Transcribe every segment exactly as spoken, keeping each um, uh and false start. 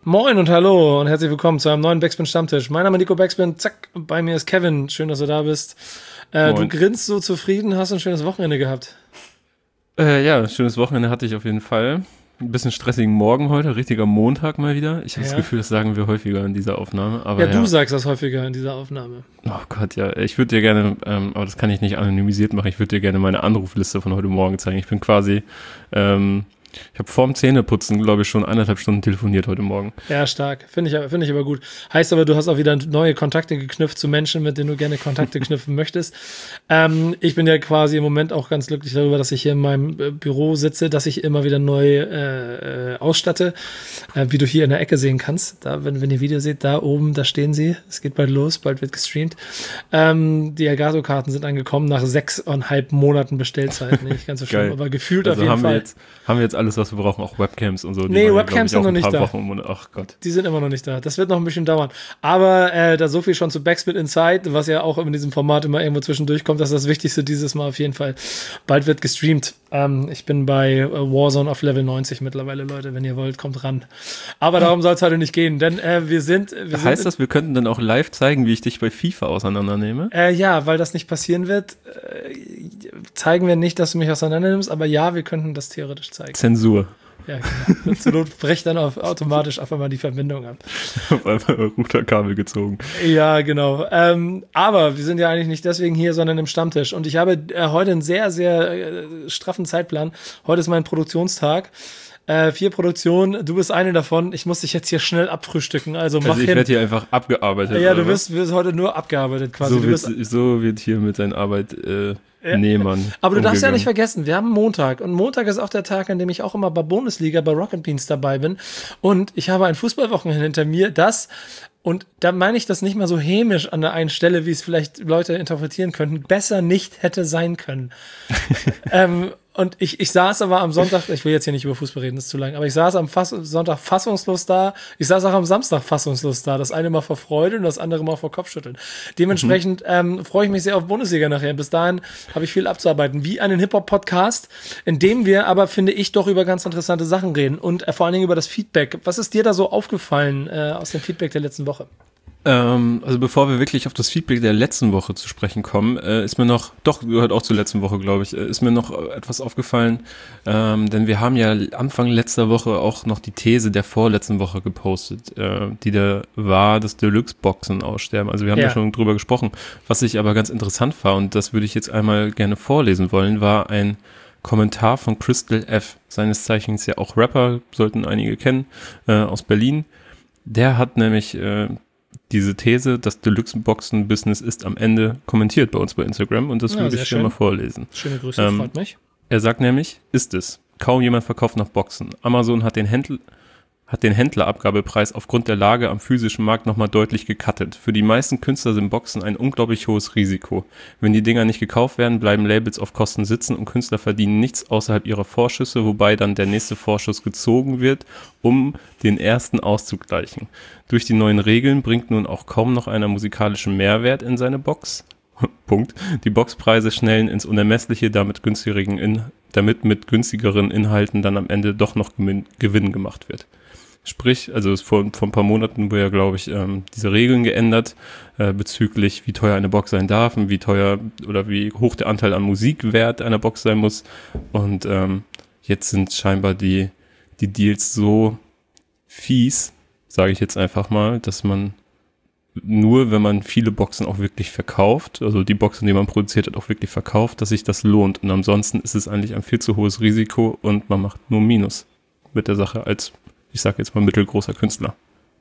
Moin und hallo und herzlich willkommen zu einem neuen Backspin Stammtisch. Mein Name ist Nico Backspin, zack, bei mir ist Kevin. Schön, dass du da bist. Äh, du grinst so zufrieden, hast ein schönes Wochenende gehabt. Äh, ja, schönes Wochenende hatte ich auf jeden Fall. Ein bisschen stressigen Morgen heute, richtiger Montag mal wieder. Ich habe ja. das Gefühl, das sagen wir häufiger in dieser Aufnahme. Aber ja, du ja. sagst das häufiger in dieser Aufnahme. Oh Gott, ja. Ich würde dir gerne, ähm, aber das kann ich nicht anonymisiert machen, ich würde dir gerne meine Anrufliste von heute Morgen zeigen. Ich bin quasi... Ähm, Ich habe vorm Zähneputzen, glaube ich, schon eineinhalb Stunden telefoniert heute Morgen. Ja, stark. Finde ich, find ich aber gut. Heißt aber, du hast auch wieder neue Kontakte geknüpft zu Menschen, mit denen du gerne Kontakte knüpfen möchtest. Ähm, ich bin ja quasi im Moment auch ganz glücklich darüber, dass ich hier in meinem äh, Büro sitze, dass ich immer wieder neu äh, äh, ausstatte, äh, wie du hier in der Ecke sehen kannst. Da, wenn, wenn ihr Video seht, da oben, da stehen sie. Es geht bald los, bald wird gestreamt. Ähm, die Elgato-Karten sind angekommen nach sechseinhalb Monaten Bestellzeit. Nicht ganz so schlimm, aber gefühlt also auf jeden haben Fall. Wir jetzt, haben wir jetzt alles, was wir brauchen, auch Webcams und so. Die nee, waren, Webcams sind noch nicht da. Wochen, ach Gott. Die sind immer noch nicht da. Das wird noch ein bisschen dauern. Aber äh, da so viel schon zu Backspin Inside, was ja auch in diesem Format immer irgendwo zwischendurch kommt, das ist das Wichtigste dieses Mal auf jeden Fall. Bald wird gestreamt. Ähm, ich bin bei äh, Warzone auf Level neunzig mittlerweile, Leute. Wenn ihr wollt, kommt ran. Aber darum soll es heute nicht gehen, denn äh, wir sind... Wir heißt sind, das, wir könnten dann auch live zeigen, wie ich dich bei FIFA auseinandernehme? Äh, ja, weil das nicht passieren wird, äh, zeigen wir nicht, dass du mich auseinandernimmst, aber ja, wir könnten das theoretisch zeigen. Zensur. Ja, genau. Zur Not bricht dann auf, automatisch auf einmal die Verbindung ab. Auf einmal Routerkabel gezogen. Ja, genau. Ähm, aber wir sind ja eigentlich nicht deswegen hier, sondern im Stammtisch. Und ich habe äh, heute einen sehr, sehr äh, straffen Zeitplan. Heute ist mein Produktionstag. Äh, vier Produktionen, du bist eine davon. Ich muss dich jetzt hier schnell abfrühstücken. Also, mach also ich werde hier einfach abgearbeitet. Ja, du wirst, wirst heute nur abgearbeitet quasi. So, du wird, wirst, so wird hier mit seinen Arbeitnehmern. Äh, Aber du darfst ja nicht vergessen, wir haben Montag. Und Montag ist auch der Tag, an dem ich auch immer bei Bundesliga, bei Rocket Beans dabei bin. Und ich habe ein Fußballwochenende hinter mir, das... Und da meine ich das nicht mal so hämisch an der einen Stelle, wie es vielleicht Leute interpretieren könnten, besser nicht hätte sein können. ähm, und ich, ich saß aber am Sonntag, ich will jetzt hier nicht über Fußball reden, das ist zu lang, aber ich saß am Fass, Sonntag fassungslos da, ich saß auch am Samstag fassungslos da, das eine mal vor Freude und das andere mal vor Kopfschütteln. Dementsprechend mhm. ähm, freue ich mich sehr auf Bundesliga nachher. Bis dahin habe ich viel abzuarbeiten, wie einen Hip-Hop-Podcast, in dem wir aber, finde ich, doch über ganz interessante Sachen reden und äh, vor allen Dingen über das Feedback. Was ist dir da so aufgefallen äh, aus dem Feedback der letzten Woche? Ähm, also bevor wir wirklich auf das Feedback der letzten Woche zu sprechen kommen, äh, ist mir noch, doch, gehört auch zur letzten Woche, glaube ich, äh, ist mir noch etwas aufgefallen, ähm, denn wir haben ja Anfang letzter Woche auch noch die These der vorletzten Woche gepostet, äh, die da war, dass Deluxe-Boxen aussterben. Also wir haben ja. da schon drüber gesprochen. Was ich aber ganz interessant war, und das würde ich jetzt einmal gerne vorlesen wollen, war ein Kommentar von Crystal F., seines Zeichens ja auch Rapper, sollten einige kennen, äh, aus Berlin. Der hat nämlich äh, diese These, das Deluxe-Boxen-Business ist am Ende, kommentiert bei uns bei Instagram, und das ja, würde ich dir mal vorlesen. Schöne Grüße, ähm, freut mich. Er sagt nämlich, ist es. Kaum jemand verkauft noch Boxen. Amazon hat den Händler hat den Händlerabgabepreis aufgrund der Lage am physischen Markt nochmal deutlich gecuttet. Für die meisten Künstler sind Boxen ein unglaublich hohes Risiko. Wenn die Dinger nicht gekauft werden, bleiben Labels auf Kosten sitzen und Künstler verdienen nichts außerhalb ihrer Vorschüsse, wobei dann der nächste Vorschuss gezogen wird, um den ersten auszugleichen. Durch die neuen Regeln bringt nun auch kaum noch einer musikalischen Mehrwert in seine Box. Punkt. Die Boxpreise schnellen ins Unermessliche, damit, günstigeren In- damit mit günstigeren Inhalten dann am Ende doch noch Gewinn, Gewinn gemacht wird. Sprich, also es vor, vor ein paar Monaten wurde ja, glaube ich, ähm, diese Regeln geändert äh, bezüglich, wie teuer eine Box sein darf und wie teuer oder wie hoch der Anteil an Musikwert einer Box sein muss. Und ähm, jetzt sind scheinbar die, die Deals so fies, sage ich jetzt einfach mal, dass man nur, wenn man viele Boxen auch wirklich verkauft, also die Boxen, die man produziert hat, auch wirklich verkauft, dass sich das lohnt. Und ansonsten ist es eigentlich ein viel zu hohes Risiko und man macht nur Minus mit der Sache als, ich sage jetzt mal, mittelgroßer Künstler.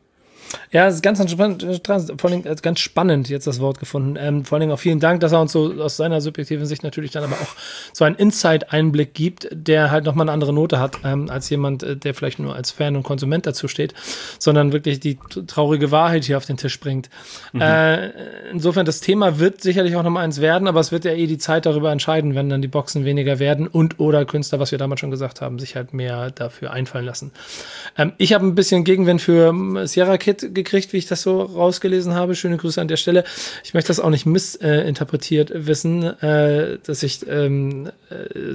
Ja, es ist ganz spannend, vor allem ganz spannend jetzt das Wort gefunden. Ähm, vor allen Dingen auch vielen Dank, dass er uns so aus seiner subjektiven Sicht natürlich dann aber auch so einen Insight-Einblick gibt, der halt nochmal eine andere Note hat, ähm, als jemand, der vielleicht nur als Fan und Konsument dazu steht, sondern wirklich die traurige Wahrheit hier auf den Tisch bringt. Mhm. Äh, insofern, das Thema wird sicherlich auch nochmal eins werden, aber es wird ja eh die Zeit darüber entscheiden, wenn dann die Boxen weniger werden und oder Künstler, was wir damals schon gesagt haben, sich halt mehr dafür einfallen lassen. Ähm, ich habe ein bisschen Gegenwind für Sierra Kid gekriegt, wie ich das so rausgelesen habe. Schöne Grüße an der Stelle. Ich möchte das auch nicht missinterpretiert äh, wissen, äh, dass ich ähm, äh,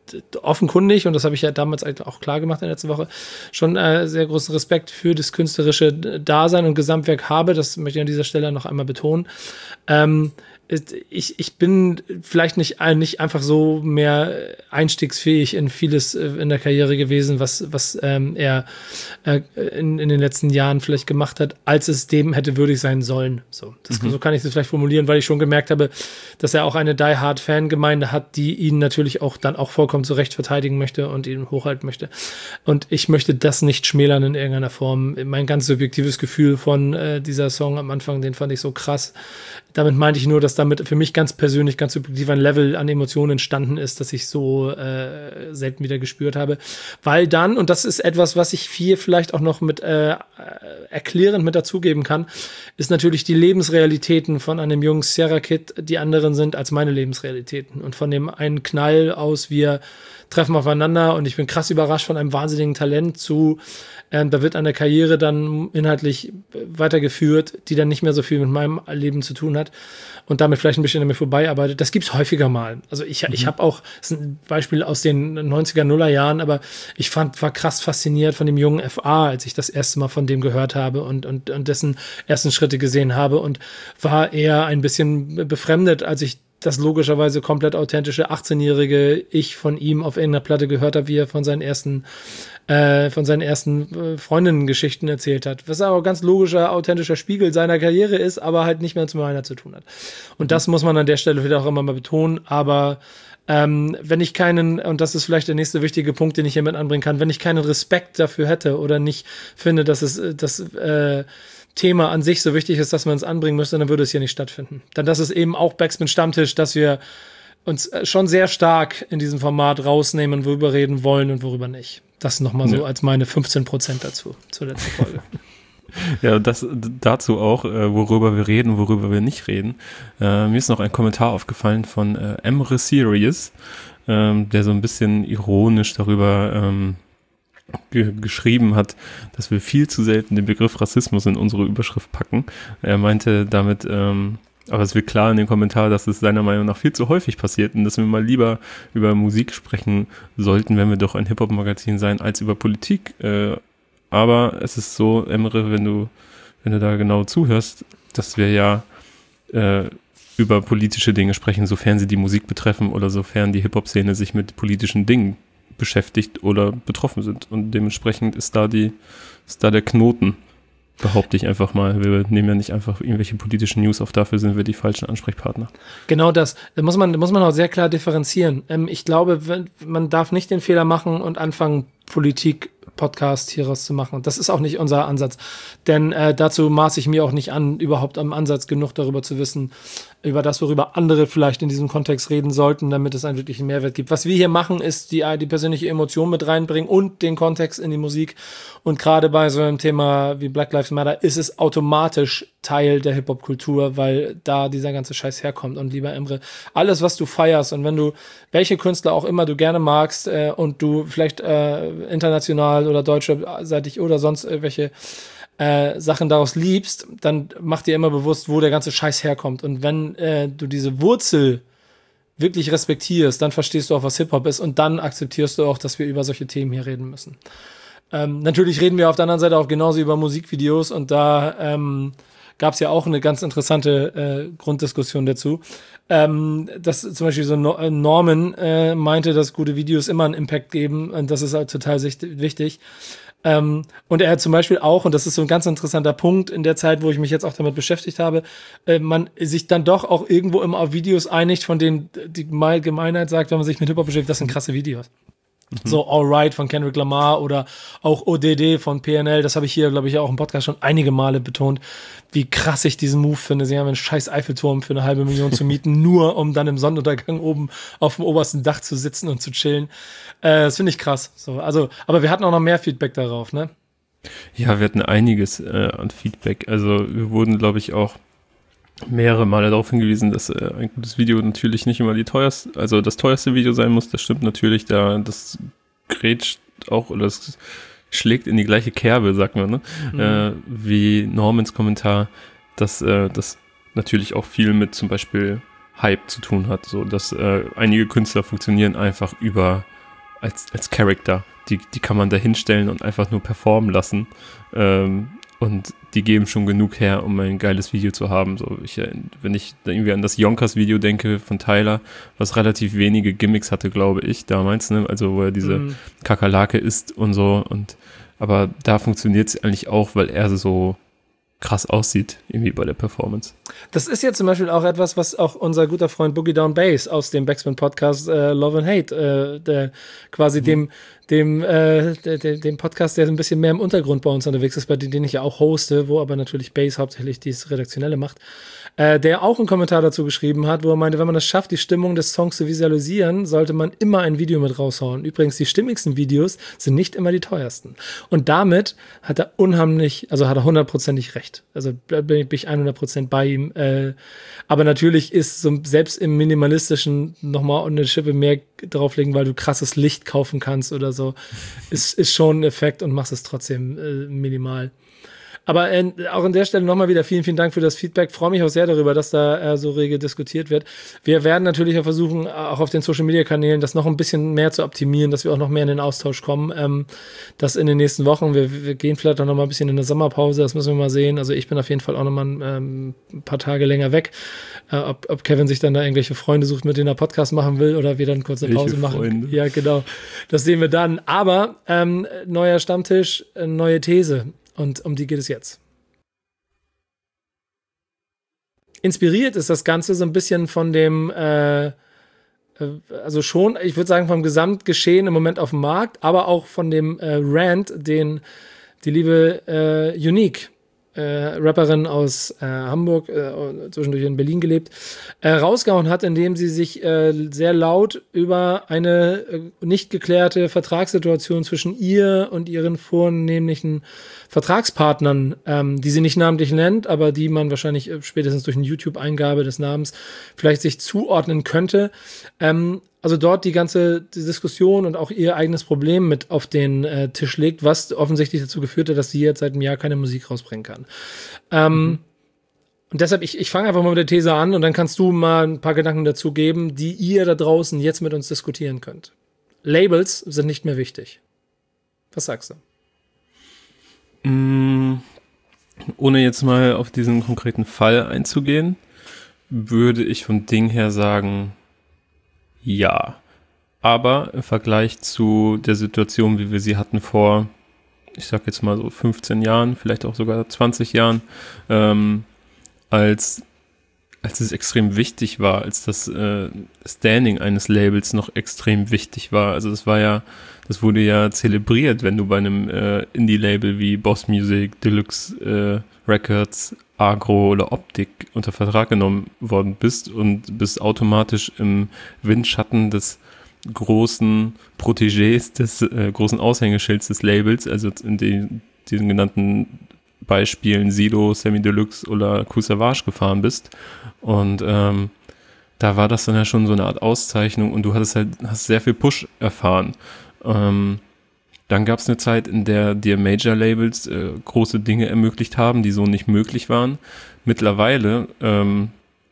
offenkundig, und das habe ich ja damals auch klar gemacht in der letzten Woche, schon äh, sehr großen Respekt für das künstlerische Dasein und Gesamtwerk habe. Das möchte ich an dieser Stelle noch einmal betonen. Ähm, Ich, ich bin vielleicht nicht, nicht einfach so mehr einstiegsfähig in vieles in der Karriere gewesen, was, was ähm, er äh, in, in den letzten Jahren vielleicht gemacht hat, als es dem hätte würdig sein sollen. So, das, mhm. so kann ich das vielleicht formulieren, weil ich schon gemerkt habe, dass er auch eine Die-Hard-Fangemeinde hat, die ihn natürlich auch dann auch vollkommen zu Recht verteidigen möchte und ihn hochhalten möchte. Und ich möchte das nicht schmälern in irgendeiner Form. Mein ganz subjektives Gefühl von äh, dieser Song am Anfang, den fand ich so krass. Damit meinte ich nur, dass damit für mich ganz persönlich, ganz subjektiv ein Level an Emotionen entstanden ist, das ich so äh, selten wieder gespürt habe. Weil dann, und das ist etwas, was ich hier vielleicht auch noch mit äh, erklärend mit dazugeben kann, ist natürlich die Lebensrealitäten von einem jungen Sierra Kid, die anderen sind als meine Lebensrealitäten. Und von dem einen Knall aus, wir treffen aufeinander und ich bin krass überrascht von einem wahnsinnigen Talent zu, ähm, da wird eine Karriere dann inhaltlich weitergeführt, die dann nicht mehr so viel mit meinem Leben zu tun hat und damit vielleicht ein bisschen an mir vorbeiarbeitet. Das gibt's häufiger mal. Also ich, mhm. ich habe auch, das ist ein Beispiel aus den neunziger, Nuller Jahren, aber ich fand, war krass fasziniert von dem jungen F A, als ich das erste Mal von dem gehört habe und, und, und dessen ersten Schritte gesehen habe und war eher ein bisschen befremdet, als ich das logischerweise komplett authentische achtzehnjährige Ich von ihm auf irgendeiner Platte gehört habe, wie er von seinen ersten äh, von seinen ersten äh, Freundinnen-Geschichten erzählt hat. Was aber ganz logischer, authentischer Spiegel seiner Karriere ist, aber halt nicht mehr zu meiner zu tun hat. Und das muss man an der Stelle wieder auch immer mal betonen, aber ähm, wenn ich keinen, und das ist vielleicht der nächste wichtige Punkt, den ich hiermit anbringen kann, wenn ich keinen Respekt dafür hätte oder nicht finde, dass es das äh, Thema an sich so wichtig ist, dass man es anbringen müsste, dann würde es hier nicht stattfinden. Dann das ist eben auch Backspin Stammtisch, dass wir uns schon sehr stark in diesem Format rausnehmen, worüber reden wollen und worüber nicht. Das nochmal so ja. als meine fünfzehn Prozent dazu, zur letzten Folge. Ja, das dazu auch, äh, worüber wir reden, worüber wir nicht reden. Äh, mir ist noch ein Kommentar aufgefallen von äh, Emre Sirius, ähm, der so ein bisschen ironisch darüber ähm, ge- geschrieben hat, dass wir viel zu selten den Begriff Rassismus in unsere Überschrift packen. Er meinte damit, ähm, aber es wird klar in dem Kommentar, dass es seiner Meinung nach viel zu häufig passiert und dass wir mal lieber über Musik sprechen sollten, wenn wir doch ein Hip-Hop-Magazin sein, als über Politik. Äh, aber es ist so, Emre, wenn du, wenn du da genau zuhörst, dass wir ja äh, über politische Dinge sprechen, sofern sie die Musik betreffen oder sofern die Hip-Hop-Szene sich mit politischen Dingen beschäftigt oder betroffen sind. Und dementsprechend ist da die, ist da der Knoten. Behaupte ich einfach mal. Wir nehmen ja nicht einfach irgendwelche politischen News auf, dafür sind wir die falschen Ansprechpartner. Genau das. Da muss man, da muss man auch sehr klar differenzieren. Ähm, ich glaube, wenn, man darf nicht den Fehler machen und anfangen, Politik Podcast hieraus zu machen. Und das ist auch nicht unser Ansatz. Denn äh, dazu maße ich mir auch nicht an, überhaupt am Ansatz genug darüber zu wissen, über das, worüber andere vielleicht in diesem Kontext reden sollten, damit es einen wirklichen Mehrwert gibt. Was wir hier machen, ist die, die persönliche Emotion mit reinbringen und den Kontext in die Musik. Und gerade bei so einem Thema wie Black Lives Matter ist es automatisch Teil der Hip-Hop-Kultur, weil da dieser ganze Scheiß herkommt. Und lieber Emre, alles, was du feierst und wenn du, welche Künstler auch immer du gerne magst äh, und du vielleicht äh, international oder deutschseitig oder sonst irgendwelche äh, Sachen daraus liebst, dann mach dir immer bewusst, wo der ganze Scheiß herkommt. Und wenn äh, du diese Wurzel wirklich respektierst, dann verstehst du auch, was Hip-Hop ist und dann akzeptierst du auch, dass wir über solche Themen hier reden müssen. Ähm, natürlich reden wir auf der anderen Seite auch genauso über Musikvideos und da ähm, gab es ja auch eine ganz interessante äh, Grunddiskussion dazu. Ähm, dass zum Beispiel so no- Norman äh, meinte, dass gute Videos immer einen Impact geben und das ist halt total sicht- wichtig. Ähm, und er hat zum Beispiel auch, und das ist so ein ganz interessanter Punkt in der Zeit, wo ich mich jetzt auch damit beschäftigt habe, äh, man sich dann doch auch irgendwo immer auf Videos einigt, von denen die Allgemeinheit sagt, wenn man sich mit Hip-Hop beschäftigt, das sind krasse Videos. Mhm. So Alright von Kendrick Lamar oder auch O D D von P N L, das habe ich hier, glaube ich, auch im Podcast schon einige Male betont, wie krass ich diesen Move finde. Sie haben einen scheiß Eiffelturm für eine halbe Million zu mieten, nur um dann im Sonnenuntergang oben auf dem obersten Dach zu sitzen und zu chillen. Äh, das finde ich krass. So, also, aber wir hatten auch noch mehr Feedback darauf, ne? Ja, wir hatten einiges äh, an Feedback. Also wir wurden, glaube ich, auch mehrere Male darauf hingewiesen, dass äh, ein gutes Video natürlich nicht immer die teuerste, also das teuerste Video sein muss. Das stimmt natürlich, da das grätscht auch oder das schlägt in die gleiche Kerbe, sagt man, ne? Mhm. Äh, wie Normans Kommentar, dass äh, das natürlich auch viel mit zum Beispiel Hype zu tun hat, so dass äh, einige Künstler funktionieren einfach über als, als Charakter. Die, die kann man da hinstellen und einfach nur performen lassen. Ähm, und die geben schon genug her, um ein geiles Video zu haben. So, ich, wenn ich irgendwie an das Yonkers-Video denke von Tyler, was relativ wenige Gimmicks hatte, glaube ich, damals, ne? Also wo er diese mm. Kakerlake isst und so. Und aber da funktioniert es eigentlich auch, weil er so krass aussieht, irgendwie bei der Performance. Das ist ja zum Beispiel auch etwas, was auch unser guter Freund Boogie Down Bass aus dem Backspin-Podcast äh, Love and Hate, äh, der quasi mhm. dem dem äh, de, de, dem Podcast, der ein bisschen mehr im Untergrund bei uns unterwegs ist, bei dem den ich ja auch hoste, wo aber natürlich Bass hauptsächlich dieses Redaktionelle macht, äh, der auch einen Kommentar dazu geschrieben hat, wo er meinte, wenn man es schafft, die Stimmung des Songs zu visualisieren, sollte man immer ein Video mit raushauen. Übrigens, die stimmigsten Videos sind nicht immer die teuersten. Und damit hat er unheimlich, also hat er hundertprozentig recht. Also bin ich hundert Prozent bei ihm. Äh, aber natürlich ist so selbst im Minimalistischen nochmal eine Schippe mehr drauflegen, weil du krasses Licht kaufen kannst oder so, ist, ist schon ein Effekt und machst es trotzdem äh, minimal. Aber äh, auch an der Stelle nochmal wieder vielen, vielen Dank für das Feedback. Freue mich auch sehr darüber, dass da äh, so rege diskutiert wird. Wir werden natürlich auch versuchen, auch auf den Social-Media-Kanälen das noch ein bisschen mehr zu optimieren, dass wir auch noch mehr in den Austausch kommen. Ähm, das in den nächsten Wochen. Wir, wir gehen vielleicht auch noch mal ein bisschen in eine Sommerpause, das müssen wir mal sehen. Also ich bin auf jeden Fall auch noch mal ein, ähm, ein paar Tage länger weg. Äh, ob, ob Kevin sich dann da irgendwelche Freunde sucht, mit denen er Podcast machen will oder wir dann kurz eine Pause machen. Freunde? Ja, genau. Das sehen wir dann. Aber ähm, neuer Stammtisch, äh, neue These. Und um die geht es jetzt. Inspiriert ist das Ganze so ein bisschen von dem, äh, also schon, ich würde sagen, vom Gesamtgeschehen im Moment auf dem Markt, aber auch von dem äh, Rant, den die liebe äh, Unique, äh, Rapperin aus äh, Hamburg, äh, zwischendurch in Berlin gelebt, äh, rausgehauen hat, indem sie sich äh, sehr laut über eine äh, nicht geklärte Vertragssituation zwischen ihr und ihren vornehmlichen Vertragspartnern, ähm, die sie nicht namentlich nennt, aber die man wahrscheinlich äh, spätestens durch eine YouTube-Eingabe des Namens vielleicht sich zuordnen könnte. Ähm, also dort die ganze die Diskussion und auch ihr eigenes Problem mit auf den äh, Tisch legt, was offensichtlich dazu geführt hat, dass sie jetzt seit einem Jahr keine Musik rausbringen kann. Ähm, mhm. Und deshalb, ich, ich fange einfach mal mit der These an und dann kannst du mal ein paar Gedanken dazu geben, die ihr da draußen jetzt mit uns diskutieren könnt. Labels sind nicht mehr wichtig. Was sagst du? Ohne jetzt mal auf diesen konkreten Fall einzugehen, würde ich vom Ding her sagen, ja. Aber im Vergleich zu der Situation, wie wir sie hatten vor, ich sag jetzt mal so fünfzehn Jahren, vielleicht auch sogar zwanzig Jahren, ähm, als, als es extrem wichtig war, als das äh, Standing eines Labels noch extrem wichtig war. Also das war ja Das wurde ja zelebriert, wenn du bei einem äh, Indie-Label wie Boss Music, Deluxe äh, Records, Agro oder Optik unter Vertrag genommen worden bist und bist automatisch im Windschatten des großen Protégés, des äh, großen Aushängeschilds des Labels, also in den, diesen genannten Beispielen Sido, Semi Deluxe oder Kool Savas gefahren bist. Und ähm, da war das dann ja schon so eine Art Auszeichnung und du hattest halt, hast sehr viel Push erfahren. Ähm, dann gab es eine Zeit, in der dir Major-Labels äh, große Dinge ermöglicht haben, die so nicht möglich waren. Mittlerweile ähm,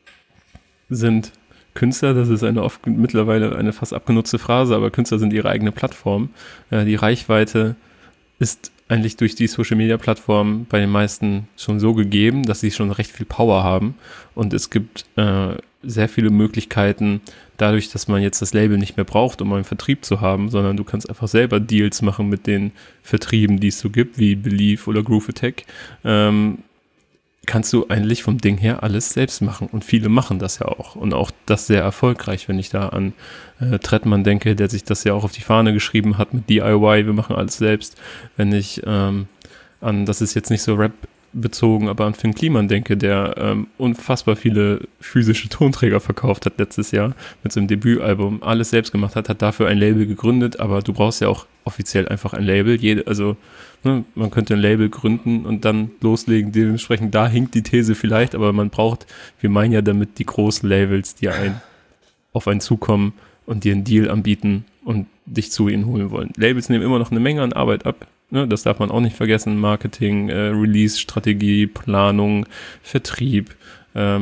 sind Künstler, das ist eine oft mittlerweile eine fast abgenutzte Phrase, aber Künstler sind ihre eigene Plattform. Äh, die Reichweite ist eigentlich durch die Social-Media-Plattform bei den meisten schon so gegeben, dass sie schon recht viel Power haben und es gibt äh, sehr viele Möglichkeiten, dadurch, dass man jetzt das Label nicht mehr braucht, um einen Vertrieb zu haben, sondern du kannst einfach selber Deals machen mit den Vertrieben, die es so gibt, wie Believe oder Groove Attack, ähm, kannst du eigentlich vom Ding her alles selbst machen und viele machen das ja auch und auch das sehr erfolgreich, wenn ich da an äh, Trettmann denke, der sich das ja auch auf die Fahne geschrieben hat mit D I Y, wir machen alles selbst, wenn ich ähm, an, das ist jetzt nicht so Rap bezogen, aber an Finn Kliman denke, der ähm, unfassbar viele physische Tonträger verkauft hat letztes Jahr mit seinem Debütalbum, alles selbst gemacht hat, hat dafür ein Label gegründet, aber du brauchst ja auch offiziell einfach ein Label, Jede, also ne, man könnte ein Label gründen und dann loslegen, dementsprechend da hinkt die These vielleicht, aber man braucht, wir meinen ja damit die großen Labels, die ein, auf einen zukommen und dir einen Deal anbieten und dich zu ihnen holen wollen. Labels nehmen immer noch eine Menge an Arbeit ab. Ne, das darf man auch nicht vergessen. Marketing, äh, Release-Strategie, Planung, Vertrieb, ähm,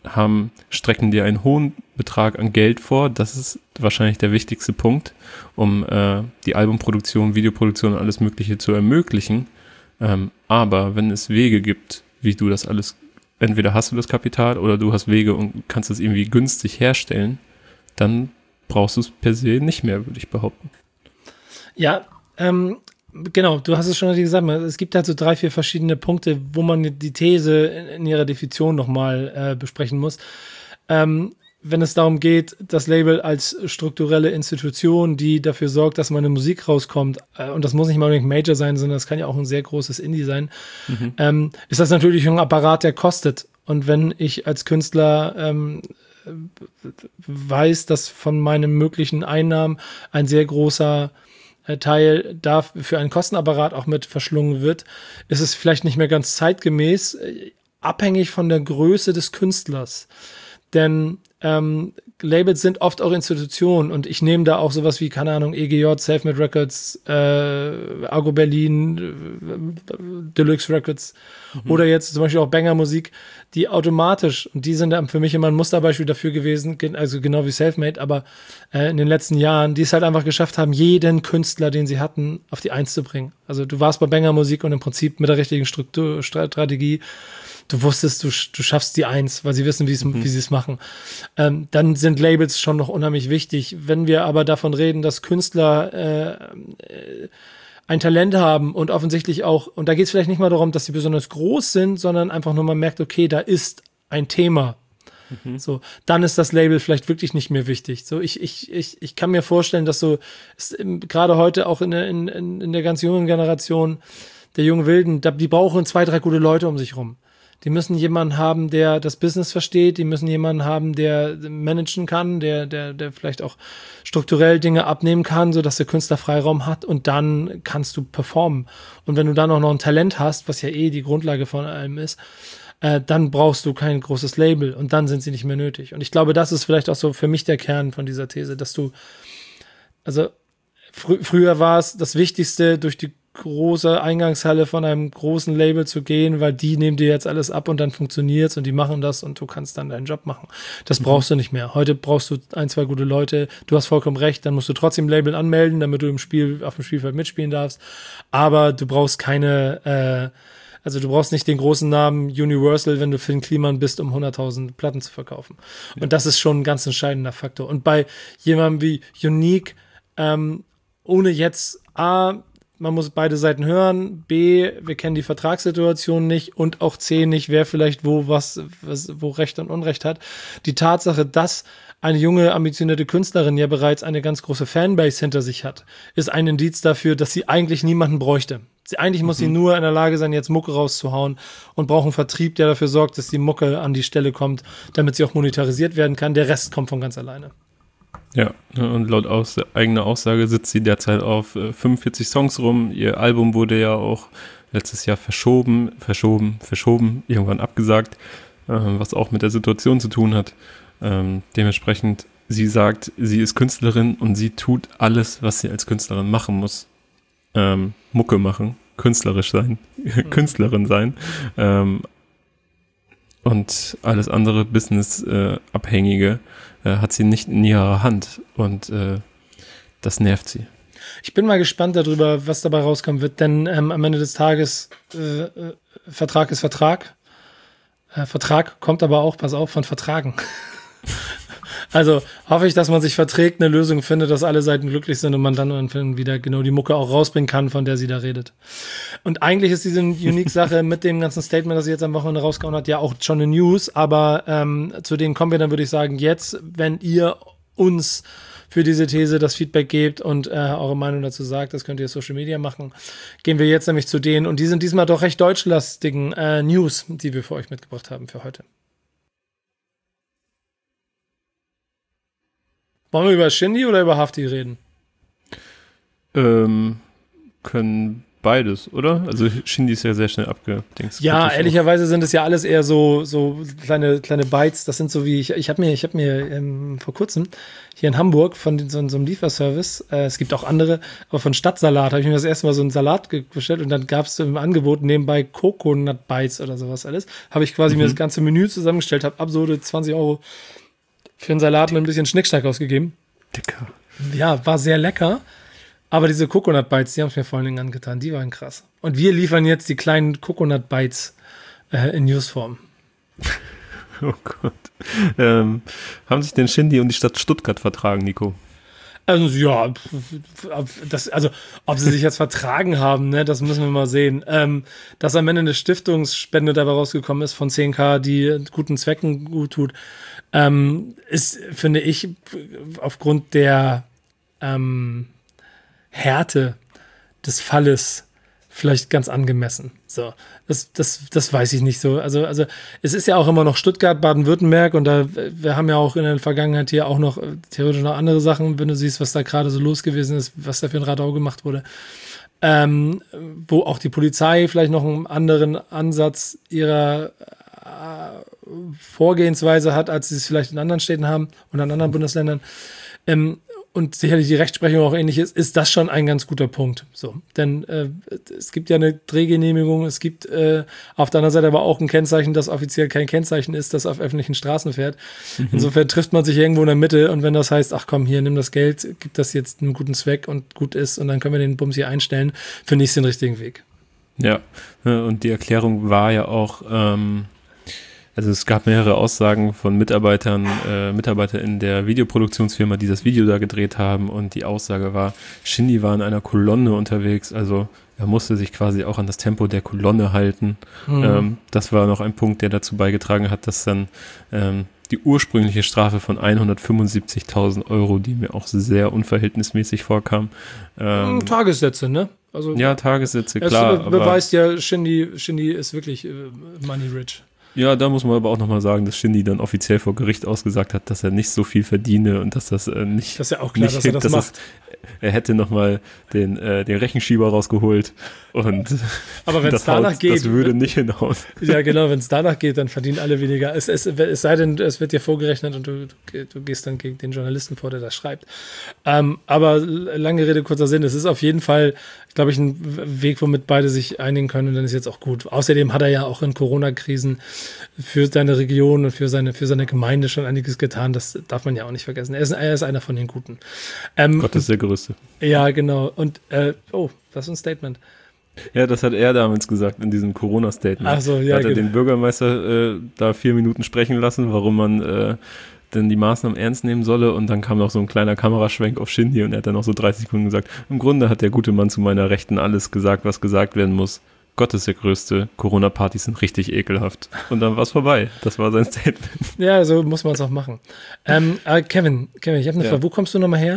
haben, strecken dir einen hohen Betrag an Geld vor. Das ist wahrscheinlich der wichtigste Punkt, um äh, die Albumproduktion, Videoproduktion und alles Mögliche zu ermöglichen. Ähm, aber wenn es Wege gibt, wie du das alles, entweder hast du das Kapital oder du hast Wege und kannst es irgendwie günstig herstellen, dann brauchst du es per se nicht mehr, würde ich behaupten. Ja, ähm, genau, du hast es schon gesagt, es gibt halt so drei, vier verschiedene Punkte, wo man die These in, in ihrer Definition nochmal äh, besprechen muss. Ähm, wenn es darum geht, das Label als strukturelle Institution, die dafür sorgt, dass meine Musik rauskommt, äh, und das muss nicht mal unbedingt Major sein, sondern das kann ja auch ein sehr großes Indie sein, mhm. ähm, ist das natürlich ein Apparat, der kostet. Und wenn ich als Künstler ähm, weiß, dass von meinen möglichen Einnahmen ein sehr großer Teil da für einen Kostenapparat auch mit verschlungen wird, ist es vielleicht nicht mehr ganz zeitgemäß, abhängig von der Größe des Künstlers. Denn ähm, Labels sind oft auch Institutionen und ich nehme da auch sowas wie, keine Ahnung, E G J, Selfmade Records, äh, Argo Berlin, äh, Deluxe Records mhm. oder jetzt zum Beispiel auch Banger Musik, die automatisch, und die sind dann für mich immer ein Musterbeispiel dafür gewesen, also genau wie Selfmade, aber äh, in den letzten Jahren, die es halt einfach geschafft haben, jeden Künstler, den sie hatten, auf die Eins zu bringen. Also du warst bei Banger Musik und im Prinzip mit der richtigen Struktur, Strategie, du wusstest, du, du schaffst die Eins, weil sie wissen, mhm. wie sie es machen. Ähm, dann sind Labels schon noch unheimlich wichtig. Wenn wir aber davon reden, dass Künstler äh, äh, ein Talent haben und offensichtlich auch, und da geht es vielleicht nicht mal darum, dass sie besonders groß sind, sondern einfach nur man merkt, okay, da ist ein Thema. Mhm. So, dann ist das Label vielleicht wirklich nicht mehr wichtig. So, ich, ich, ich, ich kann mir vorstellen, dass so gerade heute auch in der, in, in der ganz jungen Generation der jungen Wilden, die brauchen zwei, drei gute Leute um sich rum. Die müssen jemanden haben, der das Business versteht. Die müssen jemanden haben, der managen kann, der, der, der vielleicht auch strukturell Dinge abnehmen kann, sodass der Künstler Freiraum hat. Und dann kannst du performen. Und wenn du dann auch noch ein Talent hast, was ja eh die Grundlage von allem ist, äh, dann brauchst du kein großes Label. Und dann sind sie nicht mehr nötig. Und ich glaube, das ist vielleicht auch so für mich der Kern von dieser These, dass du, also fr- früher war es das Wichtigste, durch die große Eingangshalle von einem großen Label zu gehen, weil die nehmen dir jetzt alles ab und dann funktioniert's und die machen das und du kannst dann deinen Job machen. Das mhm. brauchst du nicht mehr. Heute brauchst du ein, zwei gute Leute. Du hast vollkommen recht, dann musst du trotzdem Label anmelden, damit du im Spiel, auf dem Spielfeld mitspielen darfst. Aber du brauchst keine, äh, also du brauchst nicht den großen Namen Universal, wenn du Finn Kliman bist, um hunderttausend Platten zu verkaufen. Ja. Und das ist schon ein ganz entscheidender Faktor. Und bei jemandem wie Unique, ähm, ohne jetzt A, man muss beide Seiten hören, B, wir kennen die Vertragssituation nicht und auch C, nicht, wer vielleicht wo was, was wo Recht und Unrecht hat. Die Tatsache, dass eine junge, ambitionierte Künstlerin ja bereits eine ganz große Fanbase hinter sich hat, ist ein Indiz dafür, dass sie eigentlich niemanden bräuchte. Sie, eigentlich mhm. muss sie nur in der Lage sein, jetzt Mucke rauszuhauen und braucht einen Vertrieb, der dafür sorgt, dass die Mucke an die Stelle kommt, damit sie auch monetarisiert werden kann. Der Rest kommt von ganz alleine. Ja, und laut aus, eigener Aussage sitzt sie derzeit auf äh, fünfundvierzig Songs rum. Ihr Album wurde ja auch letztes Jahr verschoben, verschoben, verschoben, irgendwann abgesagt, äh, was auch mit der Situation zu tun hat. Ähm, dementsprechend, sie sagt, sie ist Künstlerin und sie tut alles, was sie als Künstlerin machen muss. Ähm, Mucke machen, künstlerisch sein, mhm. Künstlerin sein. Ähm, und alles andere Business-Abhängige äh, hat sie nicht in ihrer Hand und äh, das nervt sie. Ich bin mal gespannt darüber, was dabei rauskommen wird, denn ähm, am Ende des Tages äh, äh, Vertrag ist Vertrag. Äh, Vertrag kommt aber auch, pass auf, von Vertragen. Also hoffe ich, dass man sich verträgt, eine Lösung findet, dass alle Seiten glücklich sind und man dann wieder genau die Mucke auch rausbringen kann, von der sie da redet. Und eigentlich ist diese Unique-Sache mit dem ganzen Statement, das sie jetzt am Wochenende rausgehauen hat, ja auch schon eine News, aber ähm, zu denen kommen wir dann, würde ich sagen, jetzt, wenn ihr uns für diese These das Feedback gebt und äh, eure Meinung dazu sagt, das könnt ihr Social Media machen, gehen wir jetzt nämlich zu denen und die sind diesmal doch recht deutschlastigen äh, News, die wir für euch mitgebracht haben für heute. Wollen wir über Shindy oder über Hafti reden? Ähm, können beides, oder? Also Shindy ist ja sehr schnell abgedingst. Ja, ehrlicherweise sind es ja alles eher so, so kleine, kleine Bites. Das sind so wie, ich, ich habe mir, ich habe mir ähm, vor kurzem hier in Hamburg von den, so, so einem Lieferservice, äh, es gibt auch andere, aber von Stadtsalat habe ich mir das erste Mal so einen Salat bestellt und dann gab es im Angebot nebenbei Coconut Bites oder sowas alles. Habe ich quasi mhm. mir das ganze Menü zusammengestellt, habe absurde zwanzig Euro für einen Salat mit ein bisschen Schnickschnack ausgegeben. Dicker. Ja, war sehr lecker. Aber diese Coconut Bites, die haben es mir vor allen Dingen angetan. Die waren krass. Und wir liefern jetzt die kleinen Coconut Bites äh, in Newsform. Oh Gott. Ähm, haben sich denn Shindy und die Stadt Stuttgart vertragen, Nico? Also ja, das, also ob sie sich jetzt vertragen haben, ne, das müssen wir mal sehen. Ähm, dass am Ende eine Stiftungsspende dabei rausgekommen ist von zehn K, die guten Zwecken gut tut, ähm, ist, finde ich, aufgrund der ähm, Härte des Falles vielleicht ganz angemessen. So, das, das, das weiß ich nicht so. Also, also es ist ja auch immer noch Stuttgart, Baden-Württemberg und da, wir haben ja auch in der Vergangenheit hier auch noch äh, theoretisch noch andere Sachen, wenn du siehst, was da gerade so los gewesen ist, was da für ein Radau gemacht wurde. Ähm, wo auch die Polizei vielleicht noch einen anderen Ansatz ihrer äh, Vorgehensweise hat, als sie es vielleicht in anderen Städten haben und in anderen Bundesländern. Ähm, und sicherlich die Rechtsprechung auch ähnlich ist, ist das schon ein ganz guter Punkt. So, denn äh, es gibt ja eine Drehgenehmigung, es gibt äh, auf der anderen Seite aber auch ein Kennzeichen, das offiziell kein Kennzeichen ist, das auf öffentlichen Straßen fährt. Mhm. Insofern trifft man sich irgendwo in der Mitte und wenn das heißt, ach komm, hier, nimm das Geld, gib das jetzt einen guten Zweck und gut ist und dann können wir den Bums hier einstellen, finde ich den richtigen Weg. Ja, und die Erklärung war ja auch, ähm also es gab mehrere Aussagen von Mitarbeitern, äh, Mitarbeiter in der Videoproduktionsfirma, die das Video da gedreht haben und die Aussage war, Shindy war in einer Kolonne unterwegs, also er musste sich quasi auch an das Tempo der Kolonne halten. Mhm. Ähm, das war noch ein Punkt, der dazu beigetragen hat, dass dann ähm, die ursprüngliche Strafe von hundertfünfundsiebzigtausend Euro, die mir auch sehr unverhältnismäßig vorkam. Ähm, Tagessätze, ne? Also, ja, Tagessätze, klar. Es beweist ja, Shindy, Shindy ist wirklich äh, money rich. Ja, da muss man aber auch nochmal sagen, dass Shindy dann offiziell vor Gericht ausgesagt hat, dass er nicht so viel verdiene und dass das äh, nicht. Das ist ja auch klar, dass er das macht. Er hätte nochmal den, äh, den Rechenschieber rausgeholt und aber wenn es danach haut, geht. Das würde nicht hinhauen. Ja, genau, wenn es danach geht, dann verdienen alle weniger. Es, es, es sei denn, es wird dir vorgerechnet und du, du, du gehst dann gegen den Journalisten vor, der das schreibt. Ähm, aber lange Rede, kurzer Sinn, es ist auf jeden Fall, glaube ich, ein Weg, womit beide sich einigen können und dann ist jetzt auch gut. Außerdem hat er ja auch in Corona-Krisen für seine Region und für seine, für seine Gemeinde schon einiges getan. Das darf man ja auch nicht vergessen. Er ist, er ist einer von den Guten. Ähm, Gott ist der Größte. Ja, genau. Und, äh, oh, das ist ein Statement. Ja, das hat er damals gesagt in diesem Corona-Statement. Ach so, ja, hat er genau. den Bürgermeister äh, da vier Minuten sprechen lassen, warum man äh, denn die Maßnahmen ernst nehmen solle und dann kam noch so ein kleiner Kameraschwenk auf Shindy und er hat dann noch so dreißig Sekunden gesagt, im Grunde hat der gute Mann zu meiner Rechten alles gesagt, was gesagt werden muss. Gott ist der Größte, Corona-Partys sind richtig ekelhaft. Und dann war es vorbei. Das war sein Statement. Ja, so muss man es auch machen. Ähm, äh, Kevin, Kevin, ich habe eine ja. Frage. Wo kommst du nochmal her?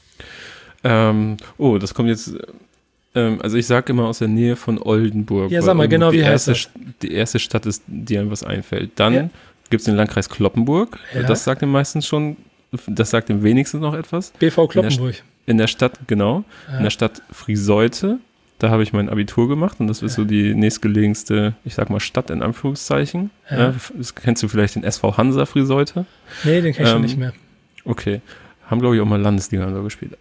Ähm, oh, das kommt jetzt, ähm, also ich sage immer aus der Nähe von Oldenburg. Ja, sag mal, genau, wie heißt das? Die erste Stadt ist, die einem was einfällt. Dann ja. gibt es den Landkreis Kloppenburg. Ja. Das sagt dem meistens schon, das sagt dem wenigstens noch etwas. B V Kloppenburg. In der, in der Stadt, genau. Ja. In der Stadt Frieseute. Da habe ich mein Abitur gemacht und das ist ja. so die nächstgelegenste, ich sag mal, Stadt in Anführungszeichen. Ja. Ja, das kennst du vielleicht den S V Hansa Frieseute? Nee, den kenn ich ähm, schon nicht mehr. Okay. Haben, glaube ich, auch mal Landesliga so gespielt.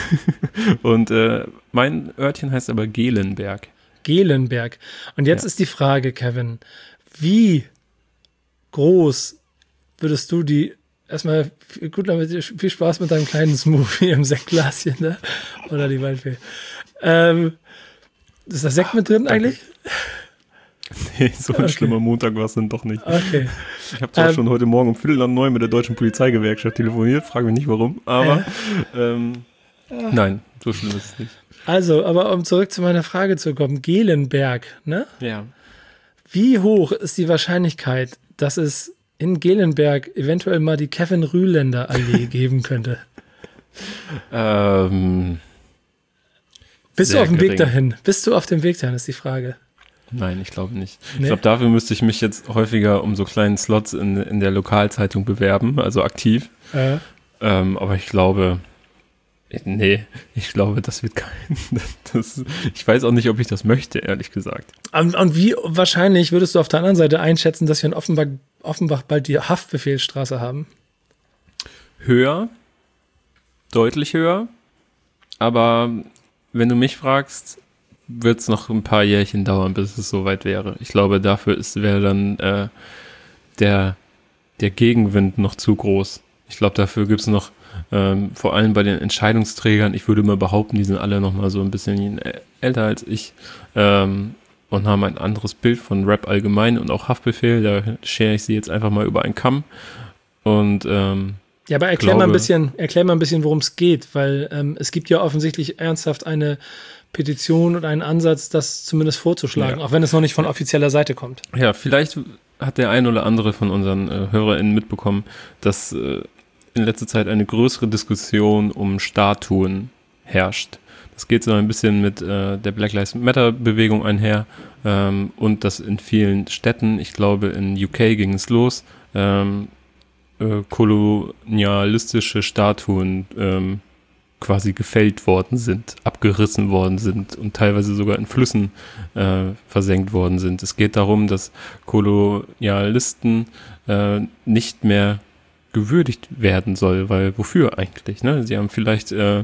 Und äh, mein Örtchen heißt aber Gelenberg. Gelenberg. Und jetzt ja. ist die Frage, Kevin, wie groß würdest du die, erstmal gut, viel Spaß mit deinem kleinen Smoothie im Sektglaschen, ne? Oder die Waldfee. Ähm, ist da Sekt mit drin Ach, eigentlich? Nee, so ein okay. schlimmer Montag war es dann doch nicht. Okay. Ich habe zwar ähm, schon heute Morgen um Viertel nach neun mit der Deutschen Polizeigewerkschaft telefoniert, frage mich nicht warum, aber äh, ähm, ja. nein, so schlimm ist es nicht. Also, aber um zurück zu meiner Frage zu kommen, Gelenberg, ne? Ja. Wie hoch ist die Wahrscheinlichkeit, dass es in Gelenberg eventuell mal die Kevin Rühländer Allee geben könnte? Ähm, Bist du auf dem gering. Weg dahin? Bist du auf dem Weg dahin, ist die Frage. Nein, ich glaube nicht. Nee? Ich glaube, dafür müsste ich mich jetzt häufiger um so kleinen Slots in, in der Lokalzeitung bewerben, also aktiv. Äh. Ähm, aber ich glaube, Nee, ich glaube, das wird kein. Das, ich weiß auch nicht, ob ich das möchte, ehrlich gesagt. Und, und wie wahrscheinlich würdest du auf der anderen Seite einschätzen, dass wir in Offenbach, Offenbach bald die Haftbefehlsstraße haben? Höher, deutlich höher. Aber wenn du mich fragst, wird es noch ein paar Jährchen dauern, bis es soweit wäre. Ich glaube, dafür ist wäre dann äh, der, der Gegenwind noch zu groß. Ich glaube, dafür gibt es noch Ähm, vor allem bei den Entscheidungsträgern, ich würde mal behaupten, die sind alle noch mal so ein bisschen älter als ich ähm, und haben ein anderes Bild von Rap allgemein und auch Haftbefehl, da schere ich sie jetzt einfach mal über einen Kamm und ähm, ja, aber erklär glaube, mal ein bisschen, erklär mal ein bisschen, worum es geht, weil ähm, es gibt ja offensichtlich ernsthaft eine Petition und einen Ansatz, das zumindest vorzuschlagen, ja. Auch wenn es noch nicht von offizieller Seite kommt. Ja, vielleicht hat der ein oder andere von unseren äh, HörerInnen mitbekommen, dass äh, in letzter Zeit eine größere Diskussion um Statuen herrscht. Das geht so ein bisschen mit äh, der Black Lives Matter Bewegung einher ähm, und das in vielen Städten, ich glaube in U K ging es los, ähm, äh, kolonialistische Statuen ähm, quasi gefällt worden sind, abgerissen worden sind und teilweise sogar in Flüssen äh, versenkt worden sind. Es geht darum, dass Kolonialisten äh, nicht mehr gewürdigt werden soll, weil wofür eigentlich? Ne? Sie haben vielleicht äh,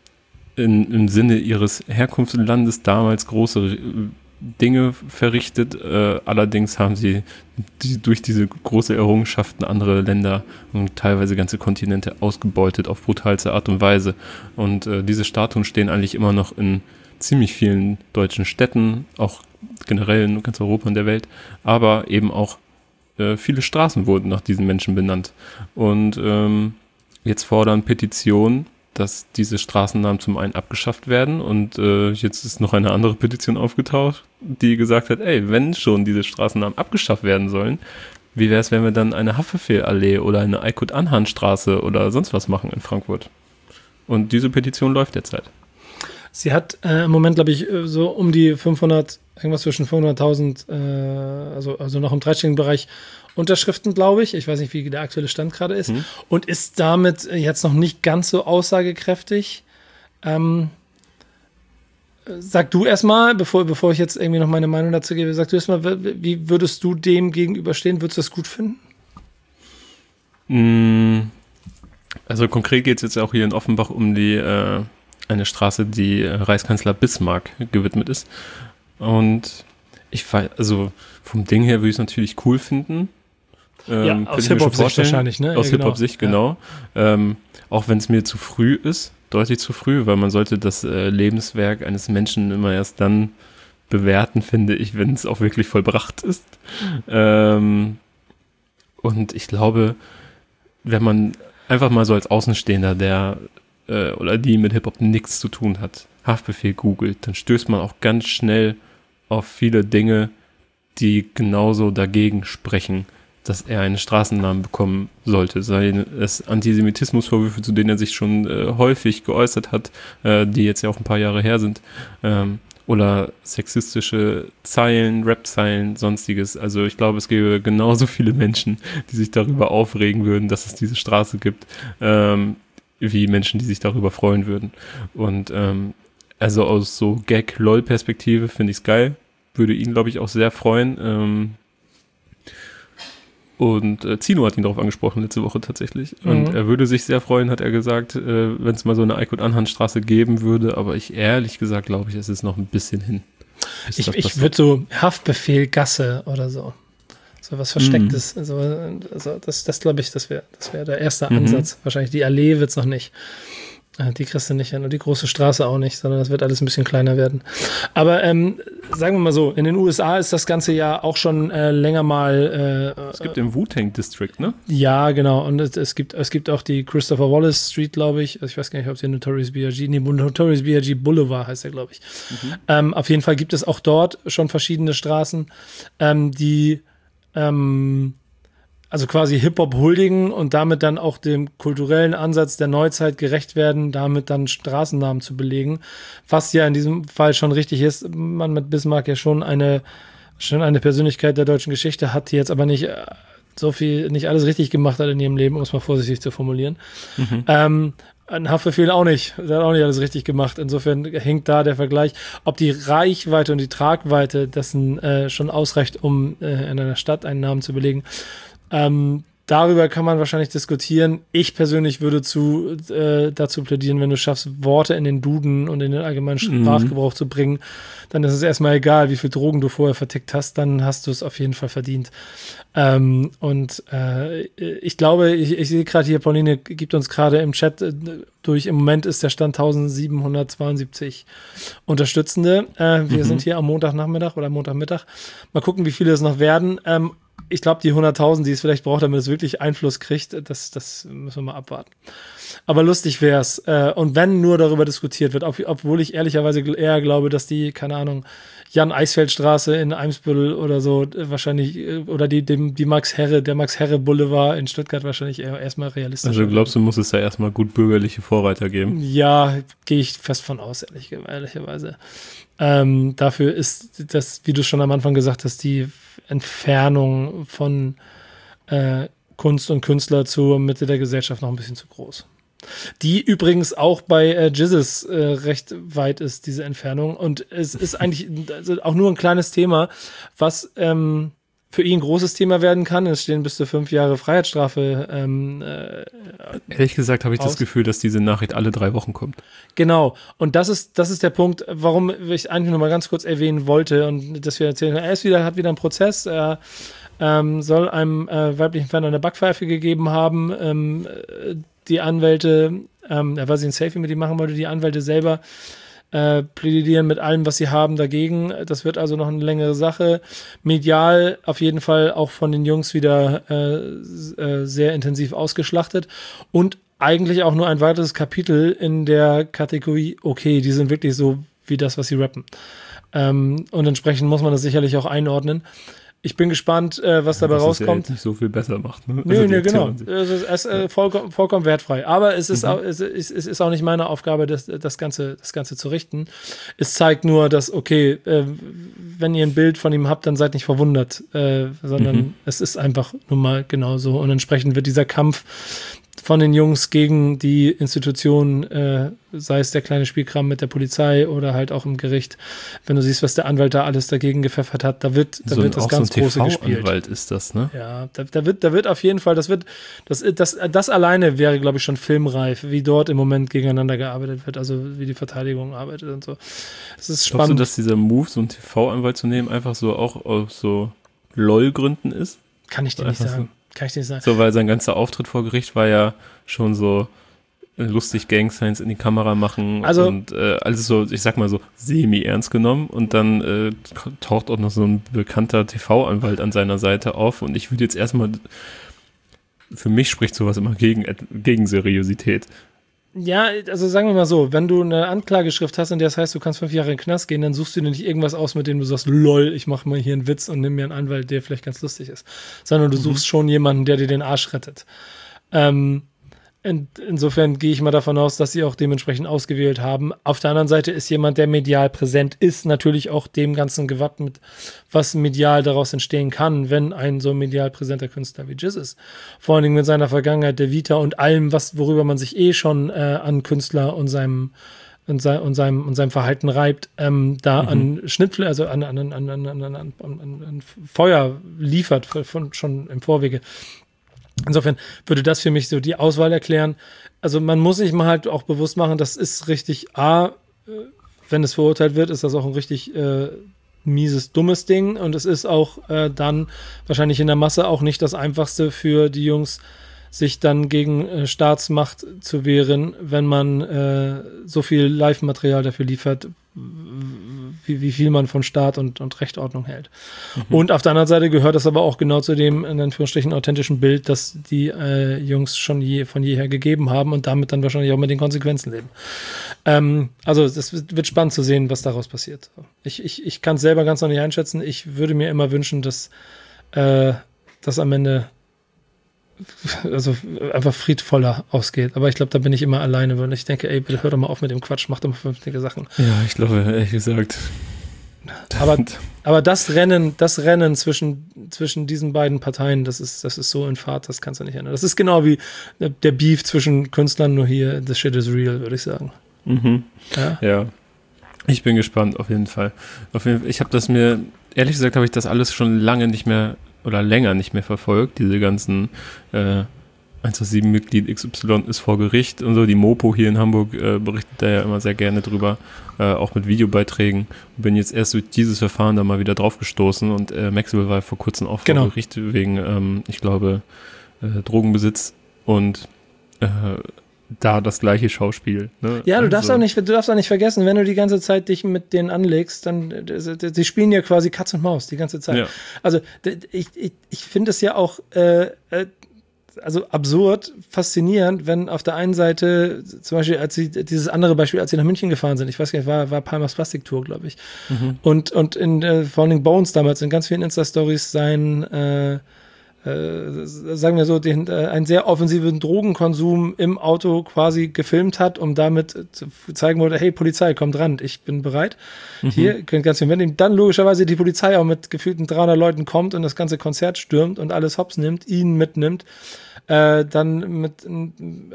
in, im Sinne ihres Herkunftslandes damals große äh, Dinge verrichtet, äh, allerdings haben sie die, durch diese große Errungenschaften andere Länder und teilweise ganze Kontinente ausgebeutet auf brutalste Art und Weise. Und äh, diese Statuen stehen eigentlich immer noch in ziemlich vielen deutschen Städten, auch generell in ganz Europa und der Welt, aber eben auch viele Straßen wurden nach diesen Menschen benannt. Und ähm, jetzt fordern Petitionen, dass diese Straßennamen zum einen abgeschafft werden. Und äh, jetzt ist noch eine andere Petition aufgetaucht, die gesagt hat, ey, wenn schon diese Straßennamen abgeschafft werden sollen, wie wäre es, wenn wir dann eine Haftbefehl-Allee oder eine Aykut-Anhan-Straße oder sonst was machen in Frankfurt? Und diese Petition läuft derzeit. Sie hat äh, im Moment, glaube ich, so um die fünfhundert, irgendwas zwischen fünfhunderttausend, äh, also, also noch im dreistelligen Bereich Unterschriften, glaube ich. Ich weiß nicht, wie der aktuelle Stand gerade ist. Mhm. Und ist damit jetzt noch nicht ganz so aussagekräftig. Ähm, sag du erstmal, bevor, bevor ich jetzt irgendwie noch meine Meinung dazu gebe, sag du erstmal, wie würdest du dem gegenüberstehen? Würdest du das gut finden? Also konkret geht es jetzt auch hier in Offenbach um die äh eine Straße, die Reichskanzler Bismarck gewidmet ist. Und ich also vom Ding her würde ich es natürlich cool finden. Ähm, ja, aus Hip-Hop-Sicht wahrscheinlich, ne? Aus ja, Hip-Hop-Sicht, genau. genau. Ähm, auch wenn es mir zu früh ist, deutlich zu früh, weil man sollte das äh, Lebenswerk eines Menschen immer erst dann bewerten, finde ich, wenn es auch wirklich vollbracht ist. Ähm, und ich glaube, wenn man einfach mal so als Außenstehender, der oder die mit Hip-Hop nichts zu tun hat, Haftbefehl googelt, dann stößt man auch ganz schnell auf viele Dinge, die genauso dagegen sprechen, dass er einen Straßennamen bekommen sollte. Sei es Antisemitismusvorwürfe, zu denen er sich schon äh, häufig geäußert hat, äh, die jetzt ja auch ein paar Jahre her sind, ähm, oder sexistische Zeilen, Rap-Zeilen, sonstiges. Also ich glaube, es gäbe genauso viele Menschen, die sich darüber aufregen würden, dass es diese Straße gibt, ähm, wie Menschen, die sich darüber freuen würden. Und ähm, also aus so Gag-Lol-Perspektive finde ich es geil. Würde ihn, glaube ich, auch sehr freuen. Ähm, und äh, Zino hat ihn darauf angesprochen letzte Woche tatsächlich. Und mhm. er würde sich sehr freuen, hat er gesagt, äh, wenn es mal so eine Aykut-Anhan-Straße geben würde. Aber ich ehrlich gesagt glaube ich, es ist noch ein bisschen hin. Ich, ich würde so Haftbefehl Gasse oder so. So was Verstecktes. Mhm. Also, also das, das glaube ich, das wäre das wär der erste mhm. Ansatz. Wahrscheinlich die Allee wird es noch nicht. Die kriegst du nicht hin und die große Straße auch nicht, sondern das wird alles ein bisschen kleiner werden. Aber ähm, sagen wir mal so, in den U S A ist das Ganze ja auch schon äh, länger mal äh, es gibt den Wu-Tang District, ne? Ja, genau. Und es, es gibt es gibt auch die Christopher Wallace Street, glaube ich. Also ich weiß gar nicht, ob es der Notorious B I G Nee, Notorious B I G Boulevard heißt der, glaube ich. Mhm. Ähm, auf jeden Fall gibt es auch dort schon verschiedene Straßen, ähm, die ähm, also quasi Hip-Hop huldigen und damit dann auch dem kulturellen Ansatz der Neuzeit gerecht werden, damit dann Straßennamen zu belegen. Was ja in diesem Fall schon richtig ist, man mit Bismarck ja schon eine, schon eine Persönlichkeit der deutschen Geschichte hat, die jetzt aber nicht so viel, nicht alles richtig gemacht hat in ihrem Leben, um es mal vorsichtig zu formulieren. Mhm. Ähm, Ein Haftbefehl auch nicht. Der hat auch nicht alles richtig gemacht. Insofern hinkt da der Vergleich. Ob die Reichweite und die Tragweite dessen äh, schon ausreicht, um äh, in einer Stadt einen Namen zu belegen, ähm, darüber kann man wahrscheinlich diskutieren. Ich persönlich würde zu, äh, dazu plädieren, wenn du schaffst, Worte in den Duden und in den allgemeinen Sprachgebrauch mhm. zu bringen, dann ist es erstmal egal, wie viel Drogen du vorher vertickt hast, dann hast du es auf jeden Fall verdient. Ähm, und äh, ich glaube, ich, ich sehe gerade hier, Pauline gibt uns gerade im Chat äh, durch, im Moment ist der Stand eintausendsiebenhundertzweiundsiebzig Unterstützende. Äh, wir mhm. sind hier am Montagnachmittag oder Montagmittag. Mal gucken, wie viele es noch werden. Ähm, Ich glaube, die hunderttausend, die es vielleicht braucht, damit es wirklich Einfluss kriegt, das, das müssen wir mal abwarten. Aber lustig wär's. Äh, und wenn nur darüber diskutiert wird, ob, obwohl ich ehrlicherweise eher glaube, dass die, keine Ahnung, Jan-Eisfeld-Straße in Eimsbüttel oder so äh, wahrscheinlich, äh, oder die, dem, die Max-Herre, der Max-Herre-Boulevard in Stuttgart wahrscheinlich eher erstmal realistisch. Also glaubst du, muss es da erstmal gut bürgerliche Vorreiter geben? Ja, gehe ich fest von aus, ehrlich, ehrlicherweise. Ähm, dafür ist das, wie du schon am Anfang gesagt hast, die Entfernung von äh, Kunst und Künstler zur Mitte der Gesellschaft noch ein bisschen zu groß. Die übrigens auch bei äh, Jizzes äh, recht weit ist, diese Entfernung. Und es ist eigentlich also auch nur ein kleines Thema, was ähm, für ihn ein großes Thema werden kann. Es stehen bis zu fünf Jahre Freiheitsstrafe. Ähm, äh, Ehrlich gesagt habe ich aus. das Gefühl, dass diese Nachricht alle drei Wochen kommt. Genau. Und das ist, das ist der Punkt, warum ich eigentlich nur mal ganz kurz erwähnen wollte und dass wir erzählen, er ist wieder, hat wieder einen Prozess, er ähm, soll einem äh, weiblichen Fan eine Backpfeife gegeben haben. Ähm, die Anwälte, ähm, er weiß nicht, ein Selfie mit ihm machen wollte, die Anwälte selber Äh, plädieren mit allem, was sie haben, dagegen. Das wird also noch eine längere Sache. Medial auf jeden Fall auch von den Jungs wieder äh, äh, sehr intensiv ausgeschlachtet und eigentlich auch nur ein weiteres Kapitel in der Kategorie, okay, die sind wirklich so wie das, was sie rappen. Ähm, und entsprechend muss man das sicherlich auch einordnen. Ich bin gespannt, äh, was ja, dabei rauskommt. Ja nicht so viel besser macht. Ne? Nö, also nö, genau. Es ist, es ist äh, vollkommen, vollkommen wertfrei. Aber es ist, mhm. auch, es, ist, es ist auch nicht meine Aufgabe, das, das, Ganze, das Ganze zu richten. Es zeigt nur, dass, okay, äh, wenn ihr ein Bild von ihm habt, dann seid nicht verwundert, äh, sondern mhm. es ist einfach nun mal genauso. Und entsprechend wird dieser Kampf von den Jungs gegen die Institutionen, äh, sei es der kleine Spielkram mit der Polizei oder halt auch im Gericht, wenn du siehst, was der Anwalt da alles dagegen gepfeffert hat, da wird, da so wird das ganz so ein große gespielt. Anwalt ist das, ne? Ja, da, da wird, da wird auf jeden Fall, das wird, das, das, das alleine wäre, glaube ich, schon filmreif, wie dort im Moment gegeneinander gearbeitet wird, also wie die Verteidigung arbeitet und so. Es ist spannend. Glaubst du, dass dieser Move, so einen T V-Anwalt zu nehmen, einfach so auch aus so LOL-Gründen ist? Kann ich dir nicht sagen. So Kann ich dir nicht sagen. So, weil sein ganzer Auftritt vor Gericht war ja schon so lustig Gang-Signs in die Kamera machen also, und äh, alles so, ich sag mal so, semi-ernst genommen und dann äh, taucht auch noch so ein bekannter T V-Anwalt an seiner Seite auf und ich würde jetzt erstmal, für mich spricht sowas immer gegen, gegen Seriosität. Ja, also sagen wir mal so, wenn du eine Anklageschrift hast, in der es heißt, du kannst fünf Jahre in den Knast gehen, dann suchst du dir nicht irgendwas aus, mit dem du sagst, lol, ich mache mal hier einen Witz und nimm mir einen Anwalt, der vielleicht ganz lustig ist. Sondern du mhm. suchst schon jemanden, der dir den Arsch rettet. Ähm, in, insofern gehe ich mal davon aus, dass sie auch dementsprechend ausgewählt haben. Auf der anderen Seite ist jemand, der medial präsent ist, natürlich auch dem Ganzen gewappnet, was medial daraus entstehen kann, wenn ein so medial präsenter Künstler wie Jizz ist. Vor allen Dingen mit seiner Vergangenheit, der Vita und allem, was, worüber man sich eh schon äh, an Künstler und seinem und, sein, und, seinem, und seinem Verhalten reibt, ähm, da mhm. an Schnittfläche, also an, an, an, an, an, an, an, an Feuer liefert, von, schon im Vorwege. Insofern würde das für mich so die Auswahl erklären. Also man muss sich mal halt auch bewusst machen, das ist richtig, A, wenn es verurteilt wird, ist das auch ein richtig äh, mieses, dummes Ding und es ist auch äh, dann wahrscheinlich in der Masse auch nicht das Einfachste für die Jungs, sich dann gegen äh, Staatsmacht zu wehren, wenn man äh, so viel Live-Material dafür liefert, wie, wie viel man von Staat und, und Rechtordnung hält. Mhm. Und auf der anderen Seite gehört das aber auch genau zu dem, in Anführungsstrichen, authentischen Bild, das die äh, Jungs schon je, von jeher gegeben haben und damit dann wahrscheinlich auch mit den Konsequenzen leben. Ähm, also es wird spannend zu sehen, was daraus passiert. Ich, ich, ich kann es selber ganz noch nicht einschätzen. Ich würde mir immer wünschen, dass äh, das am Ende also einfach friedvoller ausgeht. Aber ich glaube, da bin ich immer alleine, weil ich denke, ey, bitte hör doch mal auf mit dem Quatsch, mach doch mal vernünftige Sachen. Ja, ich glaube, ehrlich gesagt, Aber, aber das Rennen, das Rennen zwischen, zwischen diesen beiden Parteien, das ist, das ist so in Fahrt, das kannst du nicht ändern. Das ist genau wie der Beef zwischen Künstlern, nur hier, the shit is real, würde ich sagen. Mhm. Ja? Ja. Ich bin gespannt, auf jeden Fall. Auf jeden Fall. Ich habe das mir, ehrlich gesagt, habe ich das alles schon lange nicht mehr oder länger nicht mehr verfolgt, diese ganzen äh, eins acht sieben-Mitglied X Y ist vor Gericht und so. Die Mopo hier in Hamburg äh, berichtet da ja immer sehr gerne drüber, äh, auch mit Videobeiträgen. Und bin jetzt erst durch dieses Verfahren da mal wieder drauf gestoßen und äh, Maxwell war vor kurzem auch vor genau. Gericht wegen, ähm, ich glaube, äh, Drogenbesitz und äh, da das gleiche Schauspiel. Ne? Ja, du also. darfst auch nicht, du darfst auch nicht vergessen, wenn du die ganze Zeit dich mit denen anlegst, dann, sie spielen ja quasi Katz und Maus die ganze Zeit. Ja. Also, ich, ich, ich finde es ja auch, äh, äh, also absurd, faszinierend, wenn auf der einen Seite, zum Beispiel, als sie, dieses andere Beispiel, als sie nach München gefahren sind, ich weiß gar nicht, war, war Palmas Plastiktour, glaube ich. Mhm. Und, und in, äh, vor allem Bones damals, in ganz vielen Insta-Stories sein, äh, Äh, sagen wir so, den, äh, einen sehr offensiven Drogenkonsum im Auto quasi gefilmt hat, um damit äh, zu zeigen wollte, hey Polizei, kommt ran, ich bin bereit. Mhm. Hier, könnt ganz viel mitnehmen. Dann logischerweise die Polizei auch mit gefühlten dreihundert Leuten kommt und das ganze Konzert stürmt und alles hops nimmt, ihn mitnimmt. Äh, dann mit äh,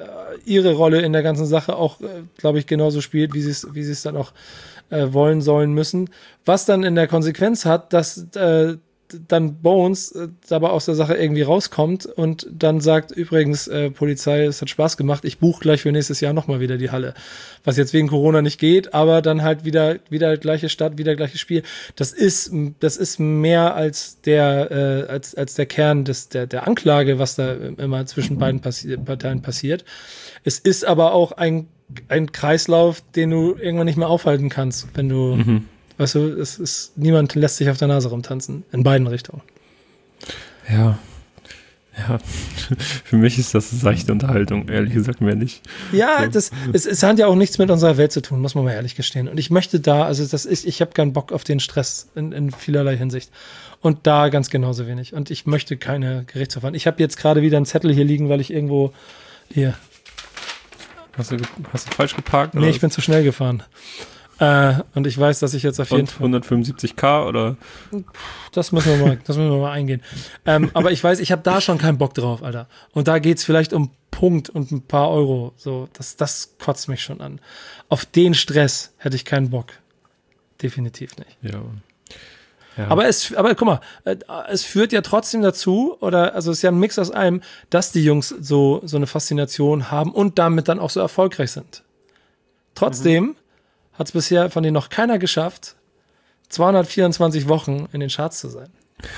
ihre Rolle in der ganzen Sache auch, äh, glaube ich, genauso spielt, wie sie es wie sie es dann auch äh, wollen, sollen, müssen. Was dann in der Konsequenz hat, dass äh, dann Bones äh, dabei aus der Sache irgendwie rauskommt und dann sagt, übrigens, äh, Polizei, es hat Spaß gemacht, ich buche gleich für nächstes Jahr nochmal wieder die Halle. Was jetzt wegen Corona nicht geht, aber dann halt wieder, wieder gleiche Stadt, wieder gleiches Spiel. Das ist, das ist mehr als der, äh, als, als der Kern des, der, der Anklage, was da immer zwischen beiden passi- Parteien passiert. Es ist aber auch ein, ein Kreislauf, den du irgendwann nicht mehr aufhalten kannst, wenn du, mhm. Weißt du, es ist, niemand lässt sich auf der Nase rumtanzen. In beiden Richtungen. Ja. Ja. Für mich ist das seichte Unterhaltung, ehrlich gesagt, mehr nicht. Ja, das, es, es hat ja auch nichts mit unserer Welt zu tun, muss man mal ehrlich gestehen. Und ich möchte da, also das ist, ich habe keinen Bock auf den Stress in, in vielerlei Hinsicht. Und da ganz genauso wenig. Und ich möchte keine Gerichtsverfahren. Ich habe jetzt gerade wieder einen Zettel hier liegen, weil ich irgendwo hier. Hast du, hast du falsch geparkt? Nee, oder? Ich bin zu schnell gefahren. Äh, und ich weiß, dass ich jetzt auf jeden Fall hundertfünfundsiebzig K oder? Das müssen wir mal, das müssen wir mal eingehen. Ähm, aber ich weiß, ich habe da schon keinen Bock drauf, Alter. Und da geht's vielleicht um Punkt und ein paar Euro. So, das, das kotzt mich schon an. Auf den Stress hätte ich keinen Bock. Definitiv nicht. Ja. Ja. Aber es, aber guck mal, äh, es führt ja trotzdem dazu, oder, also es ist ja ein Mix aus allem, dass die Jungs so, so eine Faszination haben und damit dann auch so erfolgreich sind. Trotzdem mhm. hat es bisher von denen noch keiner geschafft, zweihundertvierundzwanzig Wochen in den Charts zu sein.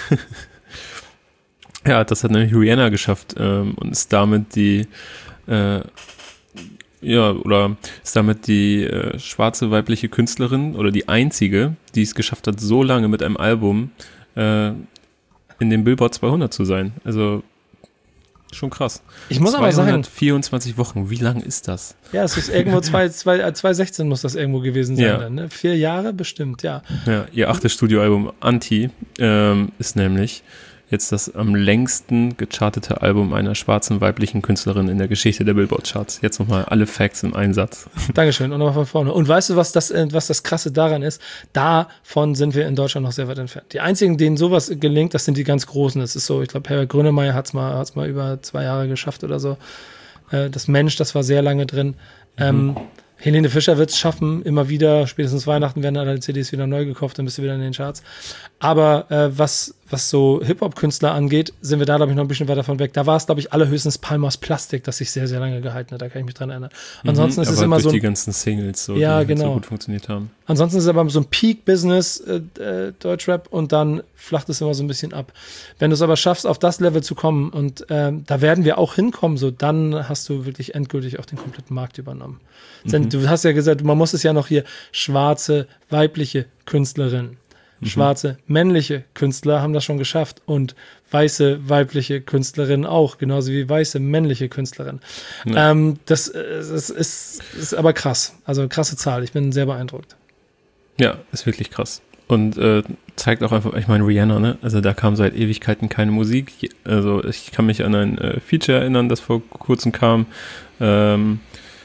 Ja, das hat nämlich Rihanna geschafft ähm, und ist damit die äh, ja, oder ist damit die äh, schwarze weibliche Künstlerin oder die einzige, die es geschafft hat, so lange mit einem Album äh, in den Billboard zweihundert zu sein. Also schon krass. Ich muss aber sagen, zweihundertvierundzwanzig Wochen, wie lang ist das? Ja, es ist irgendwo zwanzig sechzehn muss das irgendwo gewesen sein. Ja. Dann, ne? Vier Jahre bestimmt, ja. Ja, ihr achtes Studioalbum Anti ähm, ist nämlich jetzt das am längsten gechartete Album einer schwarzen weiblichen Künstlerin in der Geschichte der Billboard-Charts. Jetzt nochmal alle Facts im Einsatz. Dankeschön und nochmal von vorne. Und weißt du, was das, was das Krasse daran ist? Davon sind wir in Deutschland noch sehr weit entfernt. Die einzigen, denen sowas gelingt, das sind die ganz Großen. Das ist so, ich glaube, Herbert Grönemeyer hat es mal, hat's mal über zwei Jahre geschafft oder so. Das Mensch, das war sehr lange drin. Mhm. Ähm, Helene Fischer wird es schaffen, immer wieder, spätestens Weihnachten werden alle C Ds wieder neu gekauft, dann bist du wieder in den Charts. Aber äh, was, was so Hip-Hop-Künstler angeht, sind wir da, glaube ich, noch ein bisschen weiter von weg. Da war es, glaube ich, allerhöchstens Palmas Plastik, das sich sehr, sehr lange gehalten hat. Da kann ich mich dran erinnern. Ansonsten mhm, ist es immer so. die ganzen Singles, so, ja, die genau. so gut funktioniert haben. Ansonsten ist es aber so ein Peak-Business, äh, äh, Deutschrap, und dann flacht es immer so ein bisschen ab. Wenn du es aber schaffst, auf das Level zu kommen, und ähm, da werden wir auch hinkommen, so, dann hast du wirklich endgültig auch den kompletten Markt übernommen. Mhm. Du hast ja gesagt, man muss es ja noch hier schwarze, weibliche Künstlerin, mhm. schwarze, männliche Künstler haben das schon geschafft und weiße, weibliche Künstlerinnen auch, genauso wie weiße, männliche Künstlerinnen. Ja. Ähm, das, das ist, ist aber krass, also krasse Zahl, ich bin sehr beeindruckt. Ja, ist wirklich krass. Und äh, zeigt auch einfach, ich meine, Rihanna, ne? Also da kam seit Ewigkeiten keine Musik. Also ich kann mich an ein äh, Feature erinnern, das vor kurzem kam. Ähm,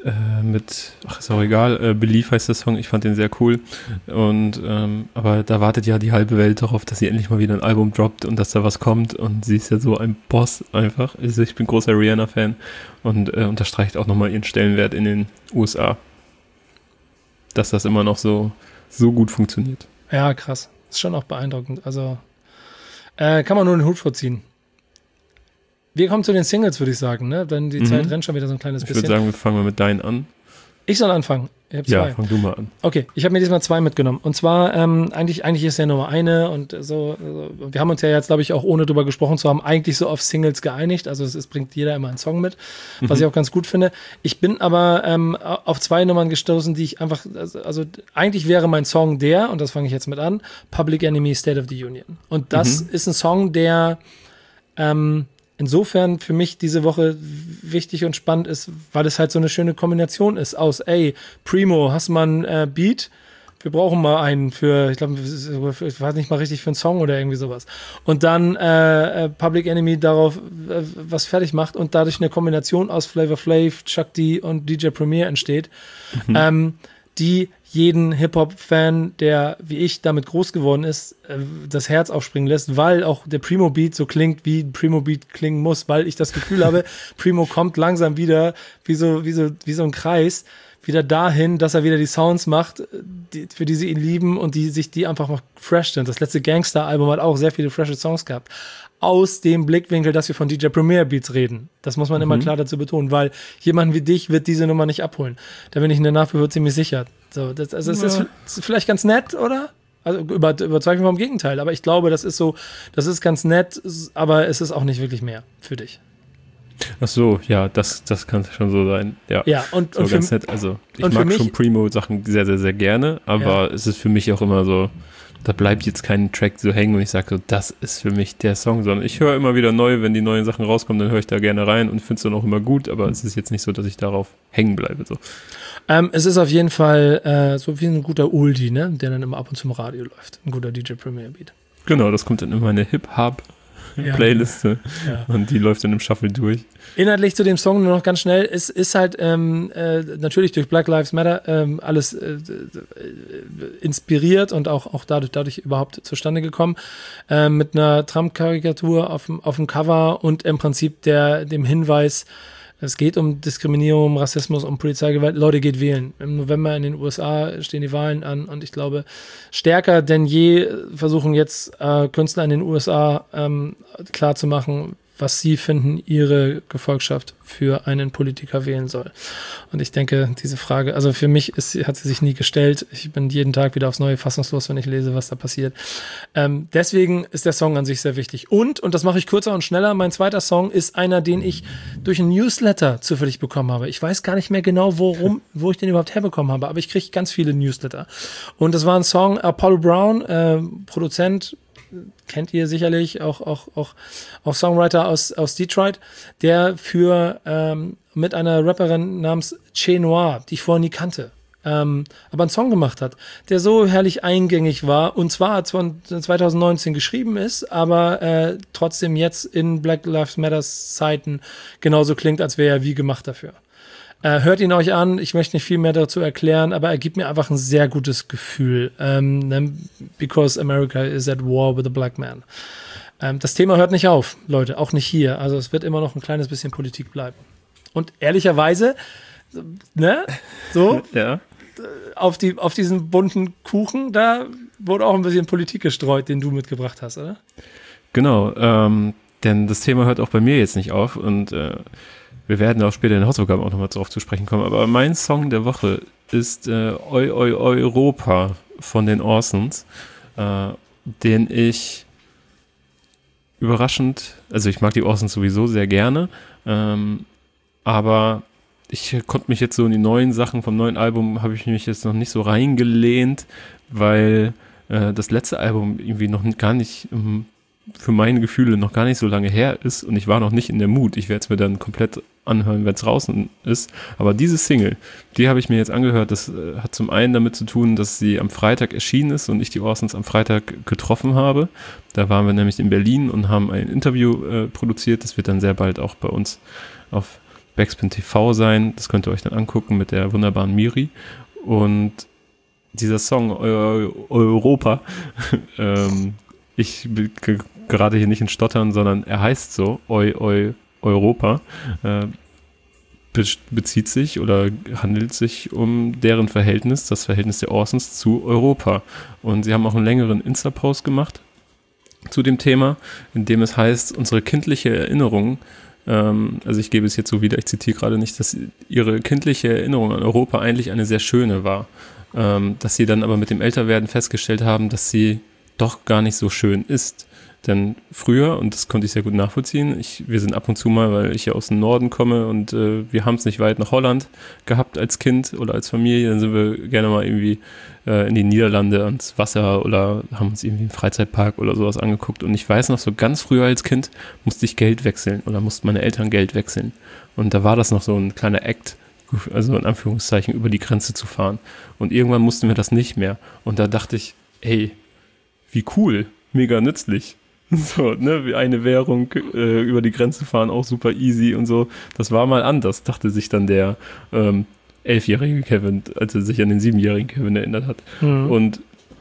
äh, mit, ach ist auch egal, äh, Believe heißt der Song, ich fand den sehr cool und ähm, aber da wartet ja die halbe Welt darauf, dass sie endlich mal wieder ein Album droppt und dass da was kommt und sie ist ja so ein Boss einfach. Also ich bin großer Rihanna-Fan und äh, unterstreicht auch nochmal ihren Stellenwert in den U S A, dass das immer noch so, so gut funktioniert. Ja, krass. Ist schon auch beeindruckend. Also äh, kann man nur den Hut vorziehen. Wir kommen zu den Singles, würde ich sagen, ne? Denn die mhm. Zeit rennt schon wieder so ein kleines ich bisschen. Ich würde sagen, wir fangen mal mit deinen an. Ich soll anfangen. Ich hab zwei. Ja, fang du mal an. Okay, ich habe mir diesmal zwei mitgenommen. Und zwar, ähm, eigentlich, eigentlich ist ja nur eine und so, so. Wir haben uns ja jetzt, glaube ich, auch ohne drüber gesprochen zu haben, eigentlich so auf Singles geeinigt. Also es, es bringt jeder immer einen Song mit, mhm. was ich auch ganz gut finde. Ich bin aber ähm, auf zwei Nummern gestoßen, die ich einfach, also, also eigentlich wäre mein Song der, und das fange ich jetzt mit an, Public Enemy, State of the Union. Und das mhm. ist ein Song, der ähm, insofern für mich diese Woche wichtig und spannend ist, weil es halt so eine schöne Kombination ist aus, ey, Primo, hast du mal einen äh, Beat? Wir brauchen mal einen für, ich glaube, ich weiß nicht mal richtig, für einen Song oder irgendwie sowas. Und dann äh, Public Enemy darauf äh, was fertig macht und dadurch eine Kombination aus Flavor Flav, Chuck D und D J Premier entsteht, mhm. ähm, die jeden Hip-Hop-Fan, der wie ich damit groß geworden ist, das Herz aufspringen lässt, weil auch der Primo-Beat so klingt, wie ein Primo-Beat klingen muss, weil ich das Gefühl habe, Primo kommt langsam wieder wie so, wie so, wie so ein Kreis, wieder dahin, dass er wieder die Sounds macht, die, für die sie ihn lieben und die sich die einfach mal fresh sind. Das letzte Gangster-Album hat auch sehr viele frische Songs gehabt. Aus dem Blickwinkel, dass wir von D J Premier Beats reden. Das muss man mhm. immer klar dazu betonen, weil jemand wie dich wird diese Nummer nicht abholen. Da bin ich in der Nachführung ziemlich sicher. So, das, also es ja. ist vielleicht ganz nett, oder? Also über, überzeugt mich vom Gegenteil. Aber ich glaube, das ist so, das ist ganz nett, aber es ist auch nicht wirklich mehr für dich. Ach so, ja, das, das kann schon so sein. Ja, ja und, so und ganz für, nett. Also ich und mag mich, schon Primo-Sachen sehr, sehr, sehr gerne, aber ja. es ist für mich auch immer so, da bleibt jetzt kein Track so hängen und ich sage so, das ist für mich der Song, sondern ich höre immer wieder neu, wenn die neuen Sachen rauskommen, dann höre ich da gerne rein und finde es dann auch immer gut, aber es ist jetzt nicht so, dass ich darauf hängen bleibe. So. Ähm, es ist auf jeden Fall äh, so wie ein guter Oldie, ne, der dann immer ab und zu im Radio läuft. Ein guter D J Premier Beat. Genau, das kommt dann in meine Hip-Hop Playliste ja. und die läuft dann im Shuffle durch. Inhaltlich zu dem Song nur noch ganz schnell, es ist halt ähm, äh, natürlich durch Black Lives Matter ähm, alles äh, inspiriert und auch, auch dadurch, dadurch überhaupt zustande gekommen, äh, mit einer Trump-Karikatur auf dem, auf dem Cover und im Prinzip der, dem Hinweis, es geht um Diskriminierung, um Rassismus, um Polizeigewalt. Leute, geht wählen. Im November in den U S A stehen die Wahlen an und ich glaube, stärker denn je versuchen jetzt äh, Künstler in den U S A ähm, klarzumachen, was sie finden, ihre Gefolgschaft für einen Politiker wählen soll. Und ich denke, diese Frage, also für mich ist, hat sie sich nie gestellt. Ich bin jeden Tag wieder aufs Neue fassungslos, wenn ich lese, was da passiert. Ähm, deswegen ist der Song an sich sehr wichtig. Und, und das mache ich kürzer und schneller, mein zweiter Song ist einer, den ich durch einen Newsletter zufällig bekommen habe. Ich weiß gar nicht mehr genau, worum, wo ich den überhaupt herbekommen habe, aber ich kriege ganz viele Newsletter. Und das war ein Song, Apollo Brown, äh, Produzent, kennt ihr sicherlich, auch, auch, auch, auch Songwriter aus, aus Detroit, der für ähm, mit einer Rapperin namens Che Noir, die ich vorher nie kannte, ähm, aber einen Song gemacht hat, der so herrlich eingängig war und zwar von zwanzig neunzehn geschrieben ist, aber äh, trotzdem jetzt in Black Lives Matter Zeiten genauso klingt, als wäre er wie gemacht dafür. Äh, hört ihn euch an, ich möchte nicht viel mehr dazu erklären, aber er gibt mir einfach ein sehr gutes Gefühl. Ähm, because America is at war with a black man. Ähm, das Thema hört nicht auf, Leute, auch nicht hier. Also es wird immer noch ein kleines bisschen Politik bleiben. Und ehrlicherweise, ne, so, ja. auf, die, auf diesen bunten Kuchen, da wurde auch ein bisschen Politik gestreut, den du mitgebracht hast, oder? Genau, ähm, denn das Thema hört auch bei mir jetzt nicht auf und äh, wir werden auch später in den Hausaufgaben auch nochmal drauf zu sprechen kommen. Aber mein Song der Woche ist äh, Eu, Eu, Europa von den Orsons, äh, den ich überraschend, also ich mag die Orsons sowieso sehr gerne, ähm, aber ich konnte mich jetzt so in die neuen Sachen vom neuen Album, habe ich mich jetzt noch nicht so reingelehnt, weil äh, das letzte Album irgendwie noch gar nicht um, für meine Gefühle noch gar nicht so lange her ist und ich war noch nicht in der Mut. Ich werde es mir dann komplett anhören, wenn es draußen ist. Aber diese Single, die habe ich mir jetzt angehört. Das äh, hat zum einen damit zu tun, dass sie am Freitag erschienen ist und ich die Orsons am Freitag getroffen habe. Da waren wir nämlich in Berlin und haben ein Interview äh, produziert. Das wird dann sehr bald auch bei uns auf Backspin T V sein. Das könnt ihr euch dann angucken mit der wunderbaren Miri. Und dieser Song Eu- Europa, ähm, ich bin g- gerade hier nicht in Stottern, sondern er heißt so, Eu, Eu, Europa, äh, be- bezieht sich oder handelt sich um deren Verhältnis, das Verhältnis der Orsons zu Europa. Und sie haben auch einen längeren Insta-Post gemacht zu dem Thema, in dem es heißt, unsere kindliche Erinnerung, ähm, also ich gebe es jetzt so wieder, ich zitiere gerade nicht, dass ihre kindliche Erinnerung an Europa eigentlich eine sehr schöne war, ähm, dass sie dann aber mit dem Älterwerden festgestellt haben, dass sie doch gar nicht so schön ist. Denn früher, und das konnte ich sehr gut nachvollziehen, ich, wir sind ab und zu mal, weil ich ja aus dem Norden komme und äh, wir haben es nicht weit nach Holland gehabt als Kind oder als Familie, dann sind wir gerne mal irgendwie äh, in die Niederlande ans Wasser oder haben uns irgendwie einen Freizeitpark oder sowas angeguckt. Und ich weiß noch, so ganz früher als Kind musste ich Geld wechseln oder mussten meine Eltern Geld wechseln. Und da war das noch so ein kleiner Act, also in Anführungszeichen, über die Grenze zu fahren. Und irgendwann mussten wir das nicht mehr. Und da dachte ich, ey, wie cool, mega nützlich. So, ne, wie eine Währung äh, über die Grenze fahren, auch super easy und so. Das war mal anders, dachte sich dann der ähm, elfjährige Kevin, als er sich an den siebenjährigen Kevin erinnert hat. Mhm. Und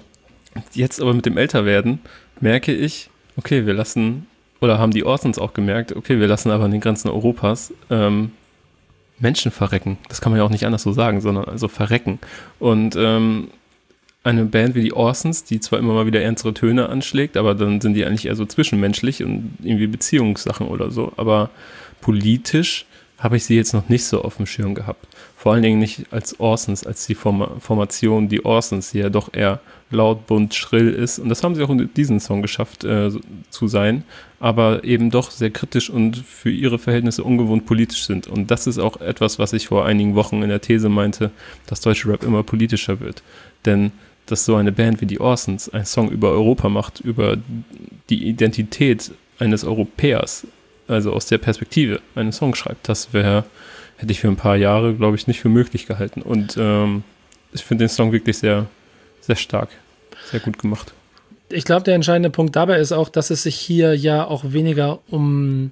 jetzt aber mit dem Älterwerden merke ich, okay, wir lassen, oder haben die Orsons auch gemerkt, okay, wir lassen aber an den Grenzen Europas ähm, Menschen verrecken. Das kann man ja auch nicht anders so sagen, sondern also verrecken. Und ähm, eine Band wie die Orsons, die zwar immer mal wieder ernstere Töne anschlägt, aber dann sind die eigentlich eher so zwischenmenschlich und irgendwie Beziehungssachen oder so. Aber politisch habe ich sie jetzt noch nicht so auf dem Schirm gehabt. Vor allen Dingen nicht als Orsons, als die Form- Formation, die Orsons, die ja doch eher laut, bunt, schrill ist. Und das haben sie auch in diesem Song geschafft äh, zu sein, aber eben doch sehr kritisch und für ihre Verhältnisse ungewohnt politisch sind. Und das ist auch etwas, was ich vor einigen Wochen in der These meinte, dass deutsche Rap immer politischer wird. Denn dass so eine Band wie die Orsons einen Song über Europa macht, über die Identität eines Europäers, also aus der Perspektive einen Song schreibt, das wäre, hätte ich für ein paar Jahre, glaube ich, nicht für möglich gehalten. Und ähm, ich finde den Song wirklich sehr, sehr stark, sehr gut gemacht. Ich glaube, der entscheidende Punkt dabei ist auch, dass es sich hier ja auch weniger um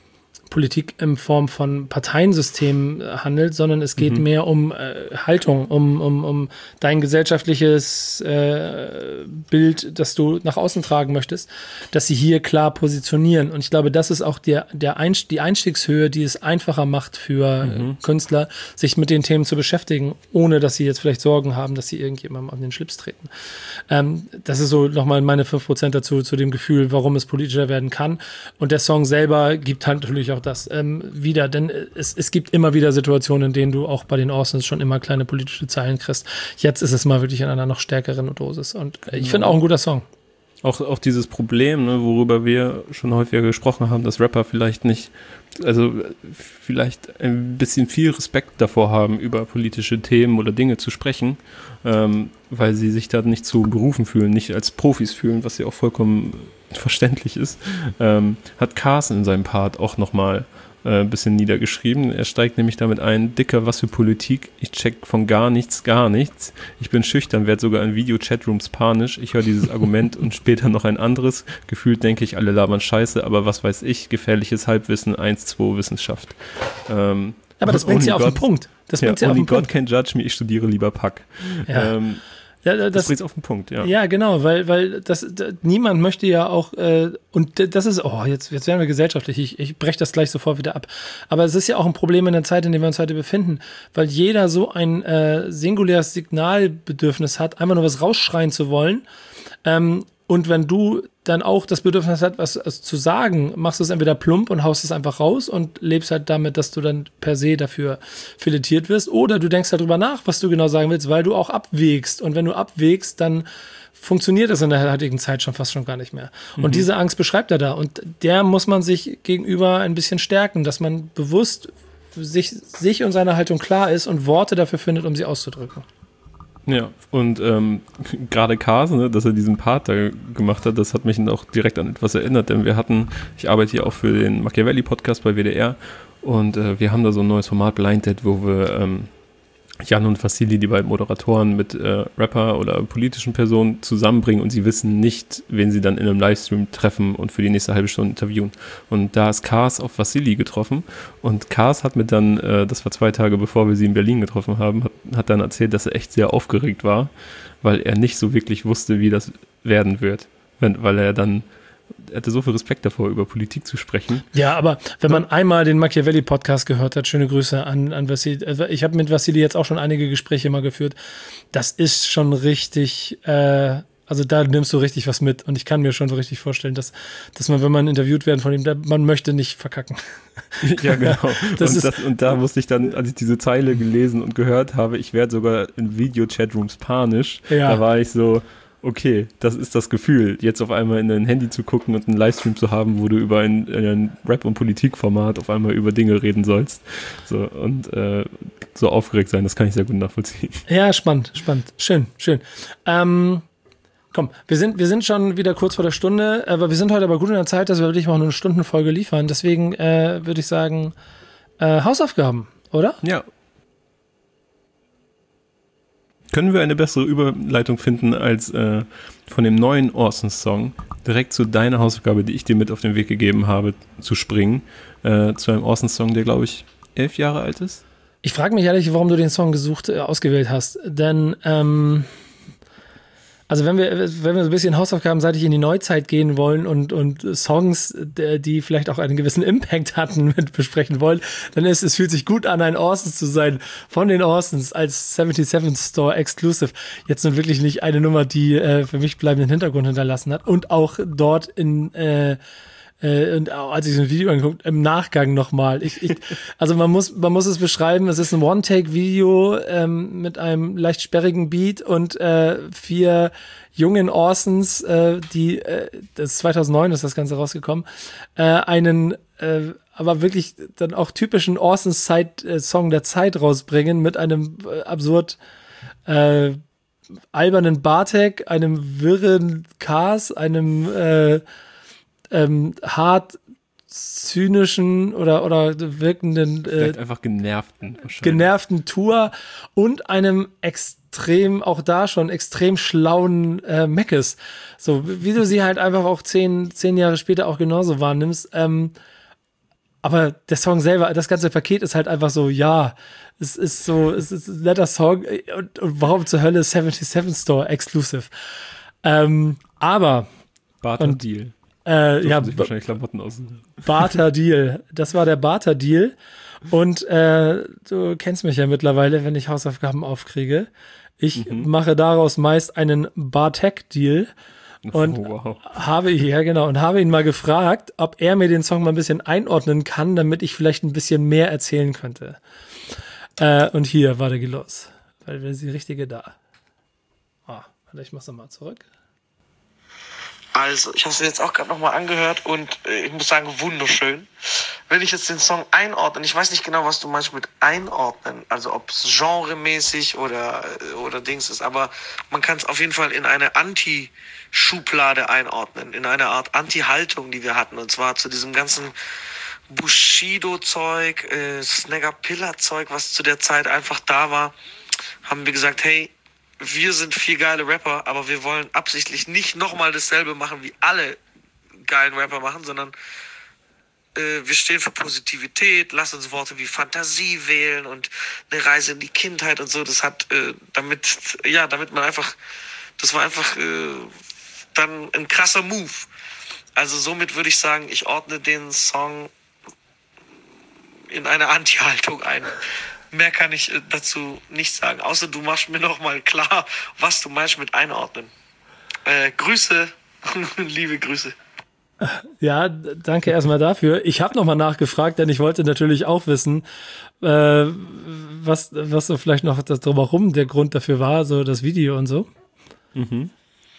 Politik in Form von Parteiensystem handelt, sondern es geht mhm. mehr um äh, Haltung, um, um, um dein gesellschaftliches äh, Bild, das du nach außen tragen möchtest, dass sie hier klar positionieren. Und ich glaube, das ist auch der, der Einst- die Einstiegshöhe, die es einfacher macht für mhm. äh, Künstler, sich mit den Themen zu beschäftigen, ohne dass sie jetzt vielleicht Sorgen haben, dass sie irgendjemandem auf den Schlips treten. Ähm, das ist so nochmal meine fünf Prozent dazu, zu dem Gefühl, warum es politischer werden kann. Und der Song selber gibt halt natürlich auch das ähm, wieder, denn es, es gibt immer wieder Situationen, in denen du auch bei den Orsons schon immer kleine politische Zeilen kriegst. Jetzt ist es mal wirklich in einer noch stärkeren Dosis und äh, ich finde auch ein guter Song. Auch, auch dieses Problem, ne, worüber wir schon häufiger gesprochen haben, dass Rapper vielleicht nicht, also vielleicht ein bisschen viel Respekt davor haben, über politische Themen oder Dinge zu sprechen, ähm, weil sie sich da nicht zu berufen fühlen, nicht als Profis fühlen, was ja auch vollkommen verständlich ist, ähm, hat Carson in seinem Part auch nochmal äh, ein bisschen niedergeschrieben. Er steigt nämlich damit ein, Dicker, was für Politik, ich check von gar nichts, gar nichts. Ich bin schüchtern, werde sogar in Video-Chatrooms panisch. Ich höre dieses Argument und später noch ein anderes. Gefühlt denke ich, alle labern Scheiße, aber was weiß ich, gefährliches Halbwissen, eins, zwei Wissenschaft. Ähm, aber das bringt ja auf den Punkt. Das bringt ja, ja auf den God Punkt. can't judge me, ich studiere lieber Pack. Ja. Ähm, Ja, das, das bringt auf den Punkt, ja. Ja, genau, weil, weil das, das niemand möchte ja auch, äh, und das ist, oh, jetzt, jetzt werden wir gesellschaftlich, ich, ich breche das gleich sofort wieder ab. Aber es ist ja auch ein Problem in der Zeit, in der wir uns heute befinden, weil jeder so ein äh, singuläres Signalbedürfnis hat, einfach nur was rausschreien zu wollen. Ähm, und wenn du dann auch das Bedürfnis hast, was, was zu sagen, machst du es entweder plump und haust es einfach raus und lebst halt damit, dass du dann per se dafür filetiert wirst. Oder du denkst halt drüber nach, was du genau sagen willst, weil du auch abwägst. Und wenn du abwägst, dann funktioniert das in der heutigen Zeit schon fast schon gar nicht mehr. Mhm. Und diese Angst beschreibt er da. Und der muss man sich gegenüber ein bisschen stärken, dass man bewusst sich, sich und seine Haltung klar ist und Worte dafür findet, um sie auszudrücken. Ja, und ähm, gerade Carson, ne, dass er diesen Part da gemacht hat, das hat mich auch direkt an etwas erinnert, denn wir hatten, ich arbeite hier auch für den Machiavelli-Podcast bei W D R und äh, wir haben da so ein neues Format Blind Date, wo wir ähm, Jan und Vassili, die beiden Moderatoren, mit äh, Rapper oder politischen Personen zusammenbringen und sie wissen nicht, wen sie dann in einem Livestream treffen und für die nächste halbe Stunde interviewen. Und da ist Kars auf Vassili getroffen und Kars hat mir dann, äh, das war zwei Tage bevor wir sie in Berlin getroffen haben, hat, hat dann erzählt, dass er echt sehr aufgeregt war, weil er nicht so wirklich wusste, wie das werden wird. Wenn, weil er dann Er hatte so viel Respekt davor, über Politik zu sprechen. Ja, aber wenn man einmal den Machiavelli-Podcast gehört hat, schöne Grüße an, an Vassili. Ich habe mit Vassili jetzt auch schon einige Gespräche mal geführt. Das ist schon richtig, äh, also da nimmst du richtig was mit. Und ich kann mir schon so richtig vorstellen, dass, dass man, wenn man interviewt werden von ihm, da, man möchte nicht verkacken. Ja, genau. das und, ist, das, und da musste ich dann, als ich diese Zeile gelesen und gehört habe, ich werde sogar in Video-Chatrooms panisch. Ja. Da war ich so, okay, das ist das Gefühl, jetzt auf einmal in dein Handy zu gucken und einen Livestream zu haben, wo du über ein, ein Rap- und Politikformat auf einmal über Dinge reden sollst. So, und äh, so aufgeregt sein, das kann ich sehr gut nachvollziehen. Ja, spannend, spannend. Schön, schön. Ähm, komm, wir sind, wir sind schon wieder kurz vor der Stunde, aber wir sind heute aber gut in der Zeit, dass wir wirklich mal eine Stundenfolge liefern. Deswegen äh, würde ich sagen, äh, Hausaufgaben, oder? Ja. Können wir eine bessere Überleitung finden, als äh, von dem neuen Orsons-Song direkt zu deiner Hausaufgabe, die ich dir mit auf den Weg gegeben habe, zu springen, äh, zu einem Orsons-Song, der, glaube ich, elf Jahre alt ist? Ich frage mich ehrlich, warum du den Song gesucht, äh, ausgewählt hast. Denn, ähm, also wenn wir, wenn wir so ein bisschen hausaufgabenseitig in die Neuzeit gehen wollen und, und Songs, die vielleicht auch einen gewissen Impact hatten, mit besprechen wollen, dann ist es fühlt sich gut an, ein Orsons zu sein, von den Orsons als siebenundsiebzig Store Exclusive. Jetzt nun wirklich nicht eine Nummer, die äh, für mich bleibenden Hintergrund hinterlassen hat und auch dort in äh, Äh, und als ich so ein Video angeguckt, im Nachgang nochmal. Ich, ich, also man muss, man muss es beschreiben, es ist ein One-Take-Video ähm, mit einem leicht sperrigen Beat und äh, vier jungen Orsons, äh, die, äh, das ist zweitausendneun ist das Ganze rausgekommen, äh, einen äh, aber wirklich dann auch typischen Orsons-Song der Zeit rausbringen mit einem äh, absurd äh, albernen Bartek, einem wirren Cars, einem äh, Ähm, hart zynischen oder, oder wirkenden Vielleicht äh, einfach genervten. genervten Tour und einem extrem, auch da schon extrem schlauen äh, Meckes. So, wie du sie halt einfach auch zehn, zehn Jahre später auch genauso wahrnimmst. Ähm, aber der Song selber, das ganze Paket ist halt einfach so, ja, es ist so, es ist ein netter Song und, und warum zur Hölle siebenundsiebzig Store Exclusive. Ähm, aber Barter und Deal. Äh, ja, sich wahrscheinlich Klamotten aus. Barter Deal. Das war der Barter Deal. Und äh, du kennst mich ja mittlerweile, wenn ich Hausaufgaben aufkriege. Ich mhm. mache daraus meist einen Bartek Deal und oh, wow. habe ja genau und habe ihn mal gefragt, ob er mir den Song mal ein bisschen einordnen kann, damit ich vielleicht ein bisschen mehr erzählen könnte. Äh, und hier, warte, geh los, weil wir sind die richtige da. Ah, warte, ich mach's nochmal zurück. Also, ich habe es jetzt auch gerade nochmal angehört und äh, ich muss sagen, wunderschön. Wenn ich jetzt den Song einordne, ich weiß nicht genau, was du meinst mit einordnen, also ob es genremäßig oder, oder Dings ist, aber man kann es auf jeden Fall in eine Anti-Schublade einordnen, in eine Art Anti-Haltung, die wir hatten, und zwar zu diesem ganzen Bushido-Zeug, äh, Snagger-Pillar-Zeug, was zu der Zeit einfach da war, haben wir gesagt, hey, wir sind vier geile Rapper, aber wir wollen absichtlich nicht nochmal dasselbe machen, wie alle geilen Rapper machen, sondern äh, wir stehen für Positivität, lass uns Worte wie Fantasie wählen und eine Reise in die Kindheit und so. Das hat äh, damit, ja, damit man einfach, das war einfach äh, dann ein krasser Move. Also somit würde ich sagen, ich ordne den Song in eine Anti-Haltung ein. Mehr kann ich dazu nicht sagen, außer du machst mir nochmal klar, was du meinst mit einordnen. Äh, Grüße, liebe Grüße. Ja, danke erstmal dafür. Ich habe nochmal nachgefragt, denn ich wollte natürlich auch wissen, äh, was, was so vielleicht noch das drumherum der Grund dafür war, so das Video und so. Mhm.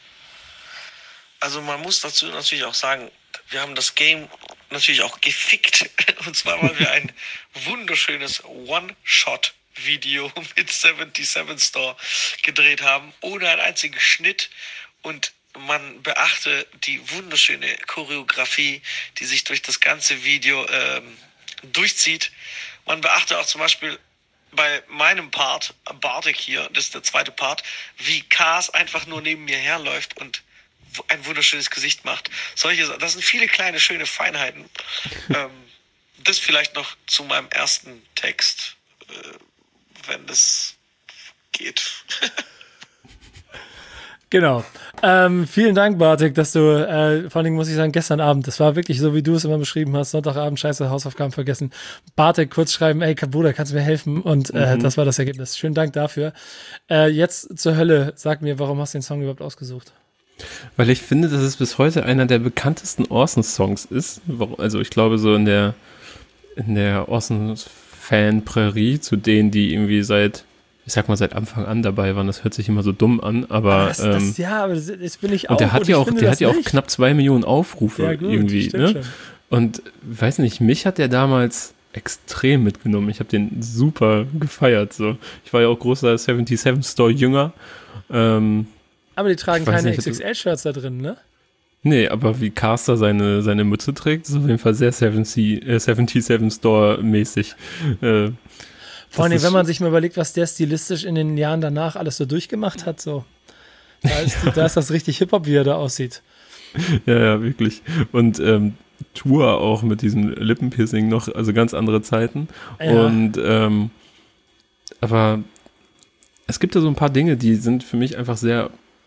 Also man muss dazu natürlich auch sagen, wir haben das Game natürlich auch gefickt. Und zwar, weil wir ein wunderschönes One-Shot-Video mit siebenundsiebzig Store gedreht haben, ohne einen einzigen Schnitt. Und man beachte die wunderschöne Choreografie, die sich durch das ganze Video ähm, durchzieht. Man beachte auch zum Beispiel bei meinem Part, Bartek hier, das ist der zweite Part, wie Kars einfach nur neben mir herläuft und ein wunderschönes Gesicht macht. Solche, das sind viele kleine, schöne Feinheiten. ähm, das vielleicht noch zu meinem ersten Text, äh, wenn das geht. Genau. Ähm, vielen Dank, Bartek, dass du, äh, vor allen Dingen muss ich sagen, gestern Abend, das war wirklich so, wie du es immer beschrieben hast, Sonntagabend, scheiße, Hausaufgaben vergessen. Bartek kurz schreiben, ey, Bruder, kannst du mir helfen? Und äh, mhm. das war das Ergebnis. Schönen Dank dafür. Äh, jetzt zur Hölle, sag mir, warum hast du den Song überhaupt ausgesucht? Weil ich finde, dass es bis heute einer der bekanntesten Orsons-Songs ist. Also ich glaube, so in der, in der Orsons-Fan-Prärie, zu denen, die irgendwie seit ich sag mal, seit Anfang an dabei waren. Das hört sich immer so dumm an, aber das, ähm, das, ja, aber das, das bin ich auch. Und der hat ja auch, der hat ja auch knapp zwei Millionen Aufrufe ja, gut, irgendwie, ne? Schon. Und weiß nicht, mich hat der damals extrem mitgenommen. Ich habe den super gefeiert. So, ich war ja auch großer siebenundsiebzig Store Jünger. Ähm, aber die tragen keine nicht, X X L-Shirts da drin, ne? Nee, aber wie Caster seine, seine Mütze trägt, ist auf jeden Fall sehr siebenundsiebzig Store mäßig. Äh, Vor allem, wenn man sich mal überlegt, was der stilistisch in den Jahren danach alles so durchgemacht hat, so. Da ist, ja. da ist das richtig Hip-Hop, wie er da aussieht. Ja, ja, wirklich. Und ähm, Tour auch mit diesem Lippenpiercing noch, also ganz andere Zeiten. Ja. Und ähm, aber es gibt da so ein paar Dinge, die sind für mich einfach sehr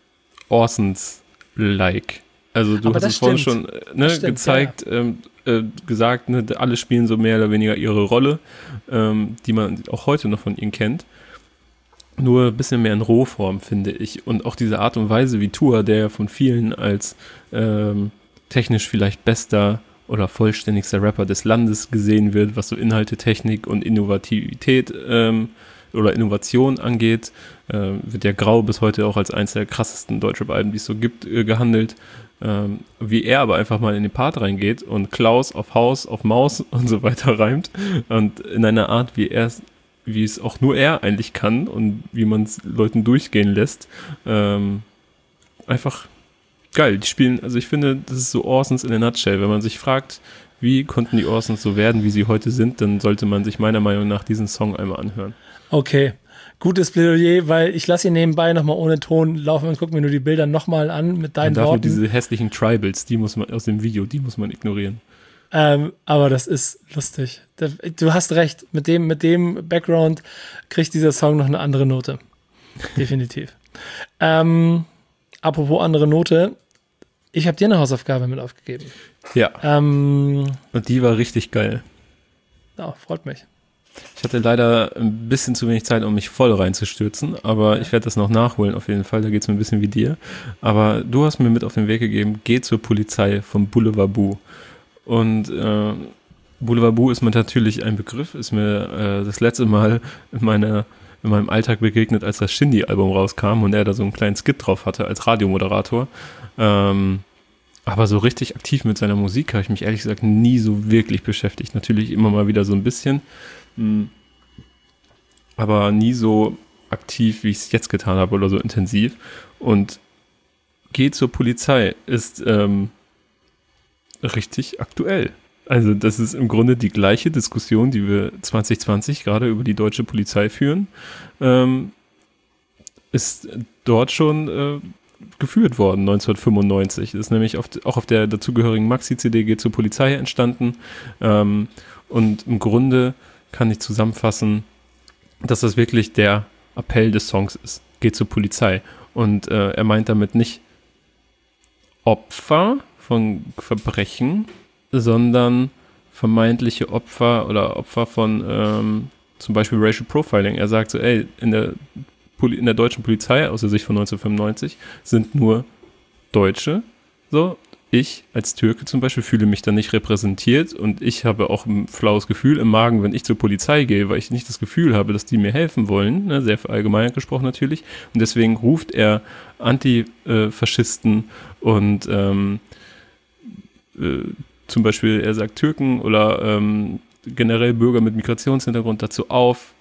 Orsons-like. Also du aber hast es vorhin schon ne, stimmt, gezeigt, ja. ähm, äh, gesagt, ne, alle spielen so mehr oder weniger ihre Rolle, ähm, die man auch heute noch von ihnen kennt. Nur ein bisschen mehr in Rohform, finde ich. Und auch diese Art und Weise wie Tour, der ja von vielen als ähm, technisch vielleicht bester oder vollständigster Rapper des Landes gesehen wird, was so Inhalte, Technik und Innovativität ähm, oder Innovation angeht, äh, wird ja Grau bis heute auch als eines der krassesten Deutschrap-Alben, die es so gibt, äh, gehandelt. Ähm, wie er aber einfach mal in den Part reingeht und Klaus auf Haus, auf Maus und so weiter reimt und in einer Art, wie er es, wie es auch nur er eigentlich kann und wie man es Leuten durchgehen lässt, ähm, einfach geil. Die spielen, also ich finde, das ist so Orsons in a nutshell. Wenn man sich fragt, wie konnten die Orsons so werden, wie sie heute sind, dann sollte man sich meiner Meinung nach diesen Song einmal anhören. Okay. Gutes Plädoyer, weil ich lasse ihn nebenbei nochmal ohne Ton laufen und gucke mir nur die Bilder nochmal an mit deinen dafür Worten. Diese hässlichen Tribals, die muss man aus dem Video, die muss man ignorieren. Ähm, aber das ist lustig. Du hast recht, mit dem, mit dem Background kriegt dieser Song noch eine andere Note. Definitiv. ähm, apropos andere Note, ich habe dir eine Hausaufgabe mit aufgegeben. Ja. Ähm, und die war richtig geil. Ja, freut mich. Ich hatte leider ein bisschen zu wenig Zeit, um mich voll reinzustürzen, aber ja. ich werde das noch nachholen auf jeden Fall, da geht es mir ein bisschen wie dir. Aber du hast mir mit auf den Weg gegeben, geh zur Polizei vom Boulevard Boo. Und äh, Boulevard Boo ist mir natürlich ein Begriff, ist mir äh, das letzte Mal in, meiner, in meinem Alltag begegnet, als das Shindy-Album rauskam und er da so einen kleinen Skit drauf hatte als Radiomoderator. Ähm, aber so richtig aktiv mit seiner Musik habe ich mich ehrlich gesagt nie so wirklich beschäftigt. Natürlich immer mal wieder so ein bisschen, aber nie so aktiv, wie ich es jetzt getan habe oder so intensiv. Und geh zur Polizei ist ähm, richtig aktuell. Also das ist im Grunde die gleiche Diskussion, die wir zwanzig zwanzig gerade über die deutsche Polizei führen, ähm, ist dort schon äh, geführt worden, neunzehnhundertfünfundneunzig. Das ist nämlich auf, auch auf der dazugehörigen Maxi-C D Geh zur Polizei entstanden. Ähm, und im Grunde kann ich zusammenfassen, dass das wirklich der Appell des Songs ist. Geh zur Polizei. Und äh, er meint damit nicht Opfer von Verbrechen, sondern vermeintliche Opfer oder Opfer von ähm, zum Beispiel Racial Profiling. Er sagt so, ey, in der, Poli- in der deutschen Polizei, aus der Sicht von neunzehnhundertfünfundneunzig, sind nur Deutsche, so. Ich als Türke zum Beispiel fühle mich dann nicht repräsentiert und ich habe auch ein flaues Gefühl im Magen, wenn ich zur Polizei gehe, weil ich nicht das Gefühl habe, dass die mir helfen wollen, ne, sehr verallgemeinert gesprochen natürlich, und deswegen ruft er Antifaschisten und ähm, äh, zum Beispiel, er sagt Türken oder ähm, generell Bürger mit Migrationshintergrund dazu auf,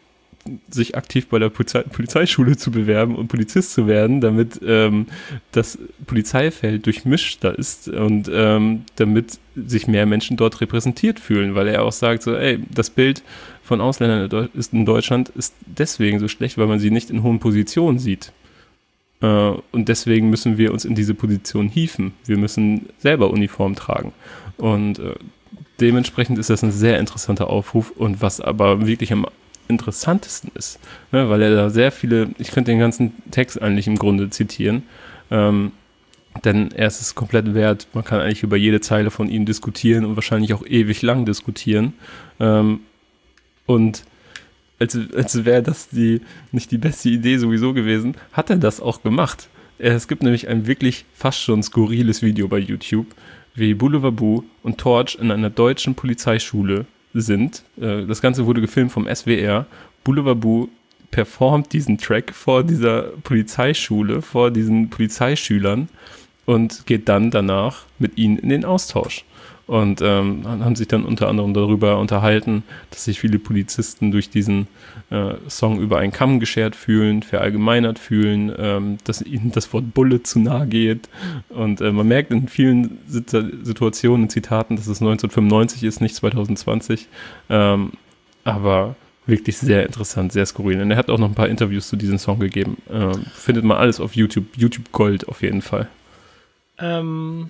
sich aktiv bei der Polizei, Polizeischule zu bewerben und Polizist zu werden, damit ähm, das Polizeifeld durchmischter ist und ähm, damit sich mehr Menschen dort repräsentiert fühlen, weil er auch sagt, so, ey, das Bild von Ausländern ist in Deutschland ist deswegen so schlecht, weil man sie nicht in hohen Positionen sieht. Äh, und deswegen müssen wir uns in diese Position hieven. Wir müssen selber Uniform tragen. Und äh, dementsprechend ist das ein sehr interessanter Aufruf und was aber wirklich am interessantesten ist, ne, weil er da sehr viele, ich könnte den ganzen Text eigentlich im Grunde zitieren, ähm, denn er ist es komplett wert, man kann eigentlich über jede Zeile von ihm diskutieren und wahrscheinlich auch ewig lang diskutieren ähm, und als, als wäre das die nicht die beste Idee sowieso gewesen, hat er das auch gemacht. Es gibt nämlich ein wirklich fast schon skurriles Video bei YouTube, wie Boulevard Boo und Torch in einer deutschen Polizeischule sind. Das Ganze wurde gefilmt vom S W R. Boulevard Boo performt diesen Track vor dieser Polizeischule, vor diesen Polizeischülern und geht dann danach mit ihnen in den Austausch. Und ähm, haben sich dann unter anderem darüber unterhalten, dass sich viele Polizisten durch diesen äh, Song über einen Kamm geschert fühlen, verallgemeinert fühlen, ähm, dass ihnen das Wort Bulle zu nahe geht. Und äh, man merkt in vielen Sit- Situationen, in Zitaten, dass es neunzehnhundertfünfundneunzig ist, nicht zwanzig zwanzig. Ähm, aber wirklich sehr interessant, sehr skurril. Und er hat auch noch ein paar Interviews zu diesem Song gegeben. Ähm, findet man alles auf YouTube. YouTube Gold auf jeden Fall. Ähm...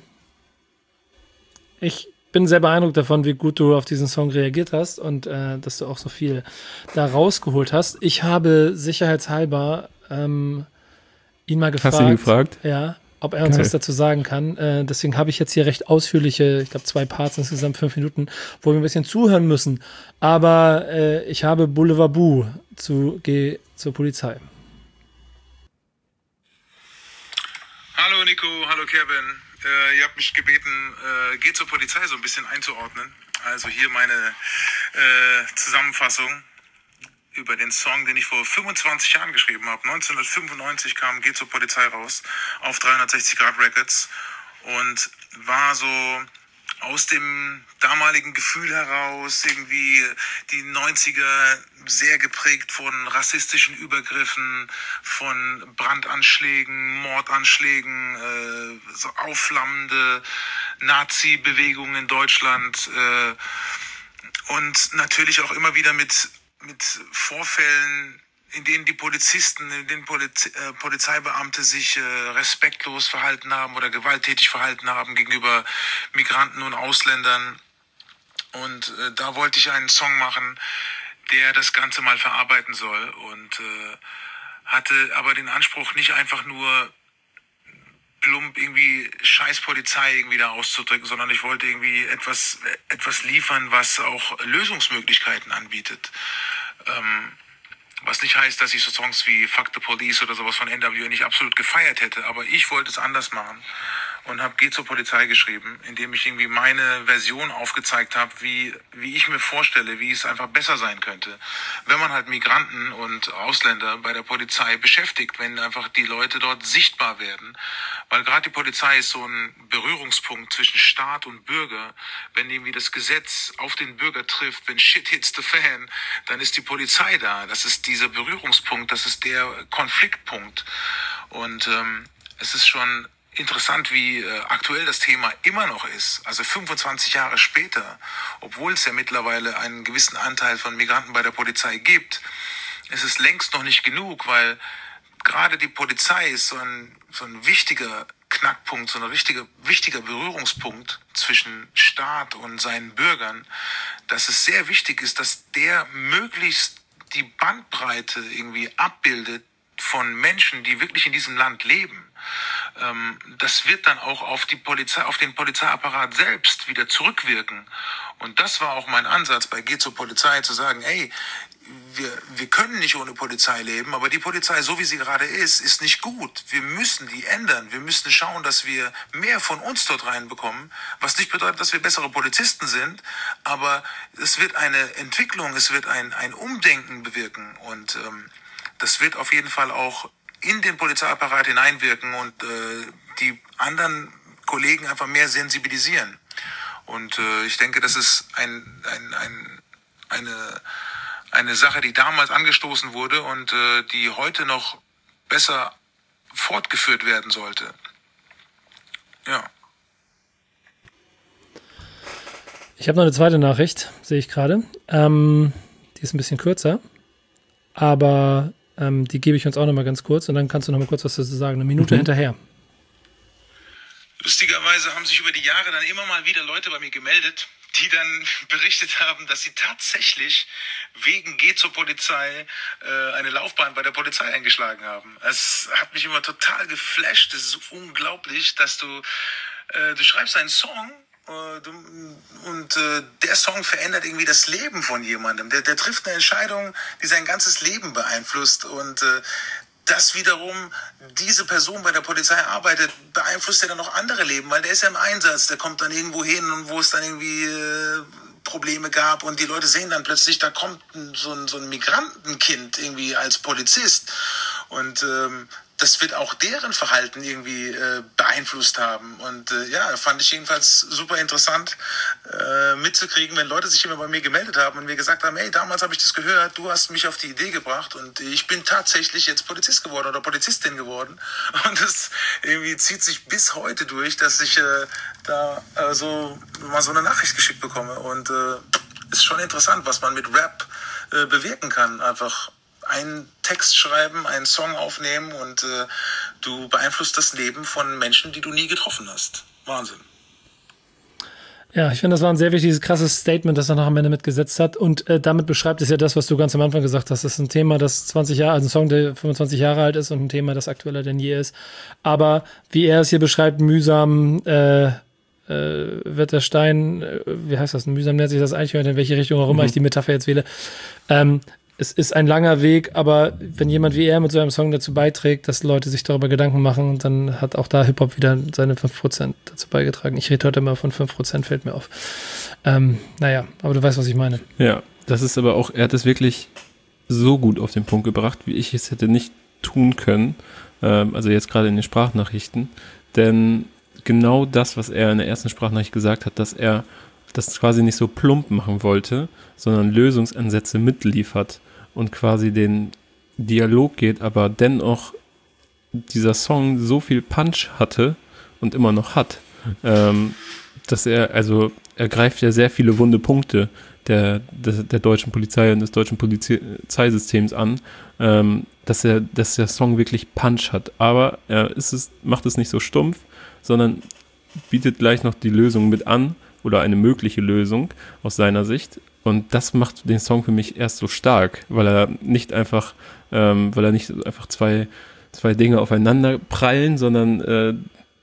Ich bin sehr beeindruckt davon, wie gut du auf diesen Song reagiert hast und äh, dass du auch so viel da rausgeholt hast. Ich habe sicherheitshalber ähm, ihn mal gefragt, hast du ihn gefragt? Ja, ob er uns Geil. was dazu sagen kann. Äh, deswegen habe ich jetzt hier recht ausführliche, ich glaube zwei Parts, insgesamt fünf Minuten, wo wir ein bisschen zuhören müssen. Aber äh, ich habe Boulevard Boo zu Geh zur Polizei. Hallo Nico, hallo Kevin. Äh, ihr habt mich gebeten, äh, Geh zur Polizei so ein bisschen einzuordnen. Also hier meine äh, Zusammenfassung über den Song, den ich vor fünfundzwanzig Jahren geschrieben habe. neunzehnhundertfünfundneunzig kam Geh zur Polizei raus auf dreihundertsechzig Grad Records und war so aus dem damaligen Gefühl heraus irgendwie die neunziger sehr geprägt von rassistischen Übergriffen, von Brandanschlägen, Mordanschlägen, äh, so aufflammende Nazi-Bewegungen in Deutschland äh, und natürlich auch immer wieder mit, mit Vorfällen, in denen die Polizisten, in denen Poliz- äh, Polizeibeamte sich äh, respektlos verhalten haben oder gewalttätig verhalten haben gegenüber Migranten und Ausländern. Und äh, da wollte ich einen Song machen, der das Ganze mal verarbeiten soll und äh, hatte aber den Anspruch, nicht einfach nur plump irgendwie scheiß Polizei irgendwie da auszudrücken, sondern ich wollte irgendwie etwas, etwas liefern, was auch Lösungsmöglichkeiten anbietet. Ähm, Was nicht heißt, dass ich so Songs wie Fuck the Police oder sowas von N W A nicht absolut gefeiert hätte, aber ich wollte es anders machen und habe Geh zur Polizei geschrieben, indem ich irgendwie meine Version aufgezeigt habe, wie wie ich mir vorstelle, wie es einfach besser sein könnte, wenn man halt Migranten und Ausländer bei der Polizei beschäftigt, wenn einfach die Leute dort sichtbar werden, weil gerade die Polizei ist so ein Berührungspunkt zwischen Staat und Bürger. Wenn irgendwie das Gesetz auf den Bürger trifft, wenn shit hits the fan, dann ist die Polizei da. Das ist dieser Berührungspunkt, das ist der Konfliktpunkt. Und ähm, es ist schon interessant, wie äh, aktuell das Thema immer noch ist. Also fünfundzwanzig Jahre später, obwohl es ja mittlerweile einen gewissen Anteil von Migranten bei der Polizei gibt, ist es längst noch nicht genug, weil gerade die Polizei ist so ein, so ein wichtiger Knackpunkt, so ein richtiger, wichtiger Berührungspunkt zwischen Staat und seinen Bürgern, dass es sehr wichtig ist, dass der möglichst die Bandbreite irgendwie abbildet von Menschen, die wirklich in diesem Land leben. Ähm, das wird dann auch auf die Polizei, auf den Polizeiapparat selbst wieder zurückwirken. Und das war auch mein Ansatz bei Geh zur Polizei, zu sagen, ey, wir, wir können nicht ohne Polizei leben, aber die Polizei, so wie sie gerade ist, ist nicht gut. Wir müssen die ändern. Wir müssen schauen, dass wir mehr von uns dort reinbekommen, was nicht bedeutet, dass wir bessere Polizisten sind, aber es wird eine Entwicklung, es wird ein, ein Umdenken bewirken und ähm, das wird auf jeden Fall auch in den Polizeiapparat hineinwirken und äh, die anderen Kollegen einfach mehr sensibilisieren. Und äh, ich denke, das ist ein, ein, ein, eine, eine Sache, die damals angestoßen wurde und äh, die heute noch besser fortgeführt werden sollte. Ja. Ich habe noch eine zweite Nachricht, sehe ich gerade. Ähm, die ist ein bisschen kürzer, aber ähm, die gebe ich uns auch noch mal ganz kurz und dann kannst du noch mal kurz was dazu sagen. Eine Minute mhm. hinterher. Lustigerweise haben sich über die Jahre dann immer mal wieder Leute bei mir gemeldet, die dann berichtet haben, dass sie tatsächlich wegen Geh zur Polizei äh, eine Laufbahn bei der Polizei eingeschlagen haben. Es hat mich immer total geflasht. Es ist unglaublich, dass du, äh, du schreibst einen Song äh, du, und äh, der Song verändert irgendwie das Leben von jemandem. Der, der trifft eine Entscheidung, die sein ganzes Leben beeinflusst und äh, dass wiederum diese Person bei der Polizei arbeitet, beeinflusst ja dann noch andere Leben, weil der ist ja im Einsatz, der kommt dann irgendwo hin und wo es dann irgendwie äh, Probleme gab und die Leute sehen dann plötzlich, da kommt so ein, so ein Migrantenkind irgendwie als Polizist und ähm, das wird auch deren Verhalten irgendwie äh, beeinflusst haben. Und äh, ja, fand ich jedenfalls super interessant äh, mitzukriegen, wenn Leute sich immer bei mir gemeldet haben und mir gesagt haben, hey, damals habe ich das gehört, du hast mich auf die Idee gebracht und ich bin tatsächlich jetzt Polizist geworden oder Polizistin geworden. Und das irgendwie zieht sich bis heute durch, dass ich äh, da äh, so mal so eine Nachricht geschickt bekomme. Und äh, ist schon interessant, was man mit Rap äh, bewirken kann. Einfach einen Text schreiben, einen Song aufnehmen und äh, du beeinflusst das Leben von Menschen, die du nie getroffen hast. Wahnsinn. Ja, ich finde, das war ein sehr wichtiges, krasses Statement, das er noch am Ende mitgesetzt hat. Und äh, damit beschreibt es ja das, was du ganz am Anfang gesagt hast. Das ist ein Thema, das zwanzig Jahre, also ein Song, der fünfundzwanzig Jahre alt ist und ein Thema, das aktueller denn je ist. Aber wie er es hier beschreibt, mühsam äh, äh, wird der Stein, äh, wie heißt das, mühsam nennt sich das eigentlich, in welche Richtung auch immer mhm. ich die Metapher jetzt wähle, ähm, es ist ein langer Weg, aber wenn jemand wie er mit so einem Song dazu beiträgt, dass Leute sich darüber Gedanken machen, dann hat auch da Hip-Hop wieder seine fünf Prozent dazu beigetragen. Ich rede heute immer von fünf Prozent, fällt mir auf. Ähm, naja, aber du weißt, was ich meine. Ja, das ist aber auch, er hat es wirklich so gut auf den Punkt gebracht, wie ich es hätte nicht tun können, ähm, also jetzt gerade in den Sprachnachrichten, denn genau das, was er in der ersten Sprachnachricht gesagt hat, dass er das quasi nicht so plump machen wollte, sondern Lösungsansätze mitliefert und quasi den Dialog geht, aber dennoch dieser Song so viel Punch hatte und immer noch hat, ähm, dass er, also er greift ja sehr viele wunde Punkte der, der, der deutschen Polizei und des deutschen Polizeisystems an, ähm, dass er, dass der Song wirklich Punch hat, aber er ist es, macht es nicht so stumpf, sondern bietet gleich noch die Lösung mit an, oder eine mögliche Lösung aus seiner Sicht. Und das macht den Song für mich erst so stark, weil er nicht einfach, ähm, weil er nicht einfach zwei, zwei Dinge aufeinander prallen, sondern äh,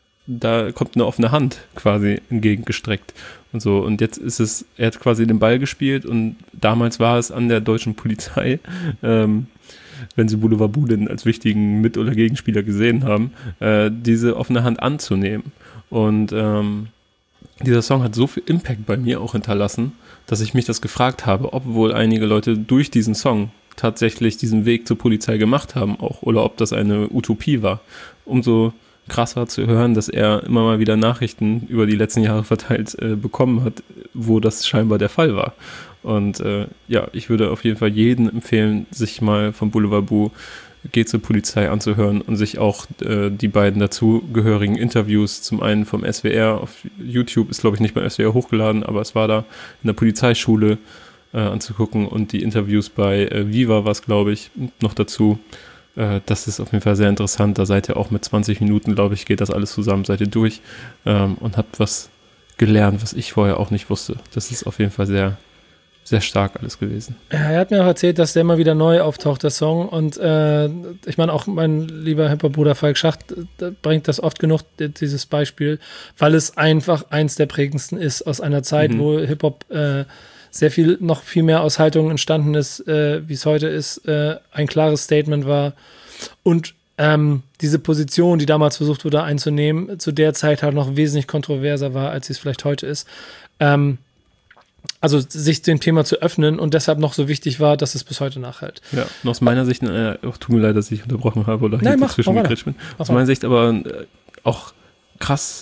da kommt eine offene Hand quasi entgegengestreckt und so. Und jetzt ist es, er hat quasi den Ball gespielt und damals war es an der deutschen Polizei, ähm, wenn sie Boulevard Boudin als wichtigen Mit- oder Gegenspieler gesehen haben, äh, diese offene Hand anzunehmen. Und ähm, dieser Song hat so viel Impact bei mir auch hinterlassen, dass ich mich das gefragt habe, ob wohl einige Leute durch diesen Song tatsächlich diesen Weg zur Polizei gemacht haben auch, oder ob das eine Utopie war. Umso krasser zu hören, dass er immer mal wieder Nachrichten über die letzten Jahre verteilt äh, bekommen hat, wo das scheinbar der Fall war. Und äh, ja, ich würde auf jeden Fall jedem empfehlen, sich mal von Boulevard Boo Geht zur Polizei anzuhören und sich auch äh, die beiden dazugehörigen Interviews, zum einen vom S W R auf YouTube, ist glaube ich nicht beim S W R hochgeladen, aber es war da in der Polizeischule äh, anzugucken und die Interviews bei äh, Viva war es glaube ich noch dazu. Äh, das ist auf jeden Fall sehr interessant, da seid ihr auch mit zwanzig Minuten, glaube ich, geht das alles zusammen, seid ihr durch ähm, und habt was gelernt, was ich vorher auch nicht wusste. Das ist auf jeden Fall sehr sehr stark alles gewesen. Ja, er hat mir auch erzählt, dass der immer wieder neu auftaucht, der Song. Und äh, ich meine, auch mein lieber Hip-Hop-Bruder Falk Schacht äh, bringt das oft genug, dieses Beispiel, weil es einfach eins der prägendsten ist aus einer Zeit, mhm. wo Hip-Hop äh, sehr viel, noch viel mehr aus Haltungen entstanden ist, äh, wie es heute ist, äh, ein klares Statement war. Und ähm, diese Position, die damals versucht wurde einzunehmen, zu der Zeit halt noch wesentlich kontroverser war, als sie es vielleicht heute ist. Ähm, Also sich dem Thema zu öffnen und deshalb noch so wichtig war, dass es bis heute nachhält. Ja, und aus meiner Sicht, äh, auch tut mir leid, dass ich unterbrochen habe oder Nein, hier mach, dazwischen mach gekritscht bin. Aus meiner Sicht aber äh, auch krass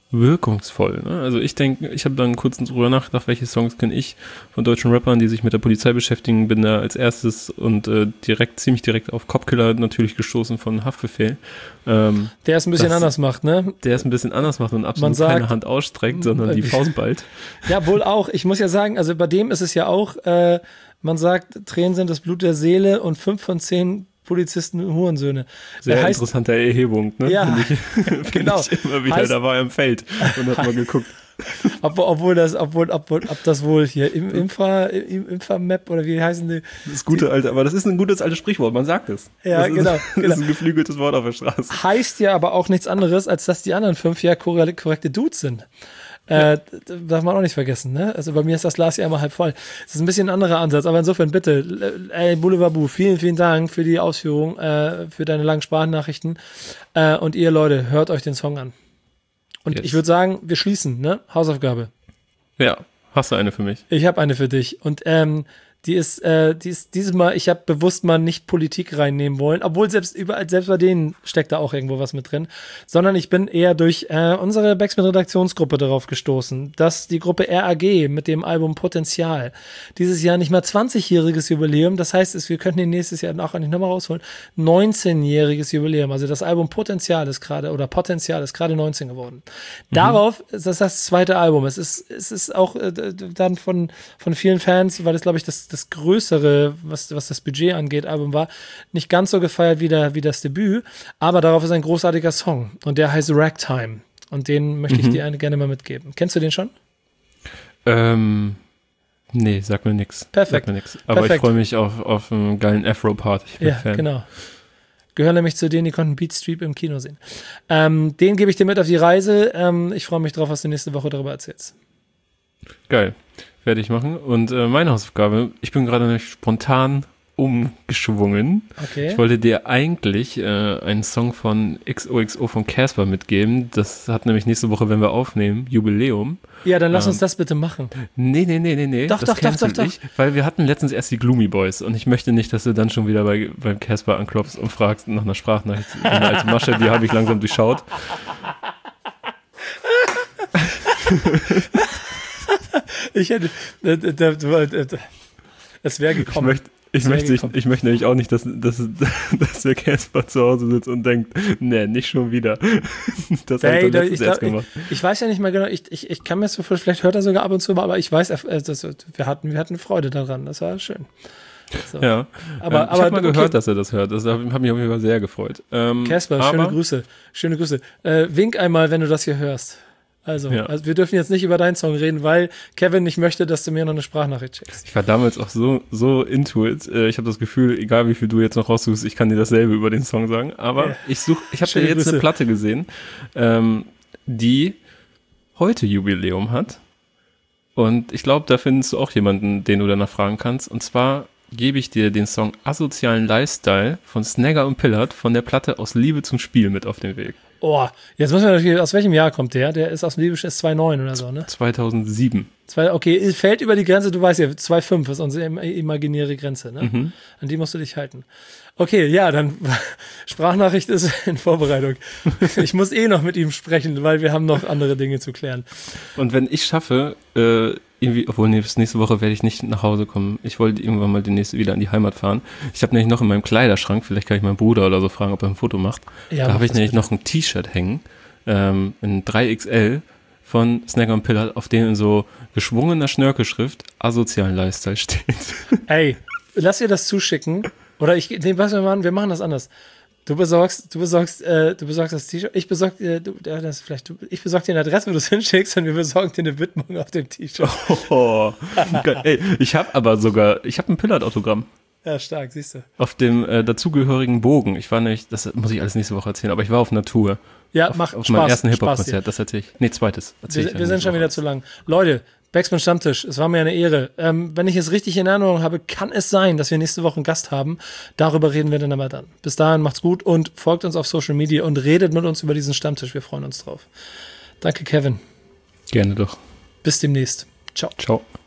wirkungsvoll. Ne? Also ich denke, ich habe dann kurz drüber nachgedacht, welche Songs kenne ich von deutschen Rappern, die sich mit der Polizei beschäftigen, bin da als erstes und äh, direkt, ziemlich direkt auf Kopfkiller natürlich gestoßen von Haftbefehl. Ähm, der es ein bisschen das, anders macht, ne? Der es ein bisschen anders macht und absolut sagt, keine Hand ausstreckt, sondern die Faust ballt. Ja, wohl auch. Ich muss ja sagen, also bei dem ist es ja auch, äh, man sagt, Tränen sind das Blut der Seele und fünf von zehn Polizisten Hurensöhne. Sehr heißt, interessante Erhebung, ne? Ja, find ich, find genau. Ich immer wieder, heißt, da war er im Feld und hat mal geguckt. Ob, obwohl das, obwohl, obwohl, ob das wohl hier im Infra, im Infra-Map oder wie heißen die? Das gute alte, aber das ist ein gutes altes Sprichwort, man sagt es. Ja, das genau. Ist, genau. Das ist ein geflügeltes Wort auf der Straße. Heißt ja aber auch nichts anderes, als dass die anderen fünf ja korrekte Dudes sind. Ja. Äh, darf man auch nicht vergessen, ne? Also bei mir ist das Glas ja immer halb voll. Das ist ein bisschen ein anderer Ansatz, aber insofern bitte, ey, Boulevard Bu, vielen, vielen Dank für die Ausführung, äh, für deine langen Sprachnachrichten. Äh, und ihr Leute, hört euch den Song an. Und yes. Ich würde sagen, wir schließen, ne? Hausaufgabe. Ja, hast du eine für mich? Ich habe eine für dich. Und ähm, die ist, äh, die ist dieses Mal, ich habe bewusst mal nicht Politik reinnehmen wollen, obwohl selbst überall, selbst bei denen steckt da auch irgendwo was mit drin, sondern ich bin eher durch äh, unsere Backspin-Redaktionsgruppe darauf gestoßen, dass die Gruppe R A G mit dem Album Potenzial dieses Jahr nicht mal zwanzigjähriges Jubiläum, das heißt, es, wir könnten den nächstes Jahr auch nicht nochmal rausholen, neunzehnjähriges Jubiläum, also das Album Potenzial ist gerade, oder Potenzial ist gerade neunzehn geworden. Mhm. Darauf ist das das zweite Album, es ist, es ist auch äh, dann von, von vielen Fans, weil es glaube ich das, das größere, was, was das Budget angeht, Album war, nicht ganz so gefeiert wie, der, wie das Debüt, aber darauf ist ein großartiger Song und der heißt Ragtime und den möchte ich mhm. dir gerne mal mitgeben. Kennst du den schon? Ähm, nee, sag mir nix. Perfekt. Sag mir nix. Aber Perfekt. Ich freue mich auf, auf einen geilen Afro-Part. Ich bin ja, Fan. Genau. Gehören nämlich zu denen, die konnten Beat Street im Kino sehen. Ähm, den gebe ich dir mit auf die Reise. Ähm, ich freue mich drauf, was du nächste Woche darüber erzählst. Geil. Werde ich machen. Und äh, meine Hausaufgabe, ich bin gerade nämlich spontan umgeschwungen. Okay. Ich wollte dir eigentlich äh, einen Song von X O X O von Casper mitgeben. Das hat nämlich nächste Woche, wenn wir aufnehmen, Jubiläum. Ja, dann lass ähm, uns das bitte machen. Nee, nee, nee, nee, nee. Doch, das doch, doch, doch, doch. Ich, weil wir hatten letztens erst die Gloomy Boys und ich möchte nicht, dass du dann schon wieder bei, beim Casper anklopfst und fragst nach einer Sprachnachricht. Eine alte Masche, die habe ich langsam durchschaut. Ich hätte, äh, da, da, da, es wäre gekommen. Ich möchte, ich, möchte, ich, ich möchte nämlich auch nicht, dass, dass, dass der Casper zu Hause sitzt und denkt, nee, nicht schon wieder. Das hey, habe ich da, letztens ich, erst da, gemacht. Ich, ich weiß ja nicht mal genau, ich, ich, ich kann mir so, vielleicht hört er sogar ab und zu mal, aber ich weiß, äh, das, wir, hatten, wir hatten Freude daran, das war schön. So. Ja, aber, ähm, ich aber habe mal okay. gehört, dass er das hört. Das hat mich auf jeden Fall sehr gefreut. Casper, ähm, schöne Grüße. Schöne Grüße. Äh, wink einmal, wenn du das hier hörst. Also, ja. also, wir dürfen jetzt nicht über deinen Song reden, weil Kevin nicht möchte, dass du mir noch eine Sprachnachricht schickst. Ich war damals auch so, so into it. Ich habe das Gefühl, egal wie viel du jetzt noch raussuchst, ich kann dir dasselbe über den Song sagen. Aber ja. ich suche, ich habe ja jetzt Grüße. Eine Platte gesehen, ähm, die heute Jubiläum hat. Und ich glaube, da findest du auch jemanden, den du danach fragen kannst. Und zwar gebe ich dir den Song Asozialen Lifestyle von Snagger und Pillard von der Platte Aus Liebe zum Spiel mit auf den Weg. Oh, jetzt müssen wir natürlich, aus welchem Jahr kommt der? Der ist aus dem Liebe ist zwei Komma neun oder so, ne? zweitausendsieben. Zwei, okay, fällt über die Grenze, du weißt ja, zwei Komma fünf ist unsere imaginäre Grenze, ne? Mhm. An die musst du dich halten. Okay, ja, dann Sprachnachricht ist in Vorbereitung. Ich muss eh noch mit ihm sprechen, weil wir haben noch andere Dinge zu klären. Und wenn ich schaffe, äh, irgendwie, obwohl nee, bis nächste Woche werde ich nicht nach Hause kommen. Ich wollte irgendwann mal demnächst wieder in die Heimat fahren. Ich habe nämlich noch in meinem Kleiderschrank, vielleicht kann ich meinen Bruder oder so fragen, ob er ein Foto macht. Ja, da habe ich nämlich bitte. noch ein T-Shirt hängen, ähm, in drei X L von Snagger und Pillard, auf dem in so geschwungener Schnörkelschrift Asozialen Lifestyle steht. Ey, lass dir das zuschicken. Oder ich, nee, was wir machen, wir machen das anders. Du besorgst, du besorgst, äh, du besorgst das T-Shirt. Ich besorg dir, du, das vielleicht, du, ich besorg dir eine Adresse, wo du es hinschickst, und wir besorgen dir eine Widmung auf dem T-Shirt. Oh, geil. Ey, ich habe aber sogar, ich habe ein Pillard-Autogramm. Ja, stark, siehst du. Auf dem äh, dazugehörigen Bogen. Ich war nämlich, das muss ich alles nächste Woche erzählen, aber ich war auf einer Tour. Ja, auf, mach auf Spaß. meinem ersten Hip-Hop-Konzert, das erzähle ich. Nee, zweites. Wir, wir sind schon wieder zu lang. Leute, Backspin Stammtisch, es war mir eine Ehre. Ähm, wenn ich es richtig in Erinnerung habe, kann es sein, dass wir nächste Woche einen Gast haben. Darüber reden wir dann aber dann. Bis dahin, macht's gut und folgt uns auf Social Media und redet mit uns über diesen Stammtisch. Wir freuen uns drauf. Danke, Kevin. Gerne doch. Bis demnächst. Ciao. Ciao.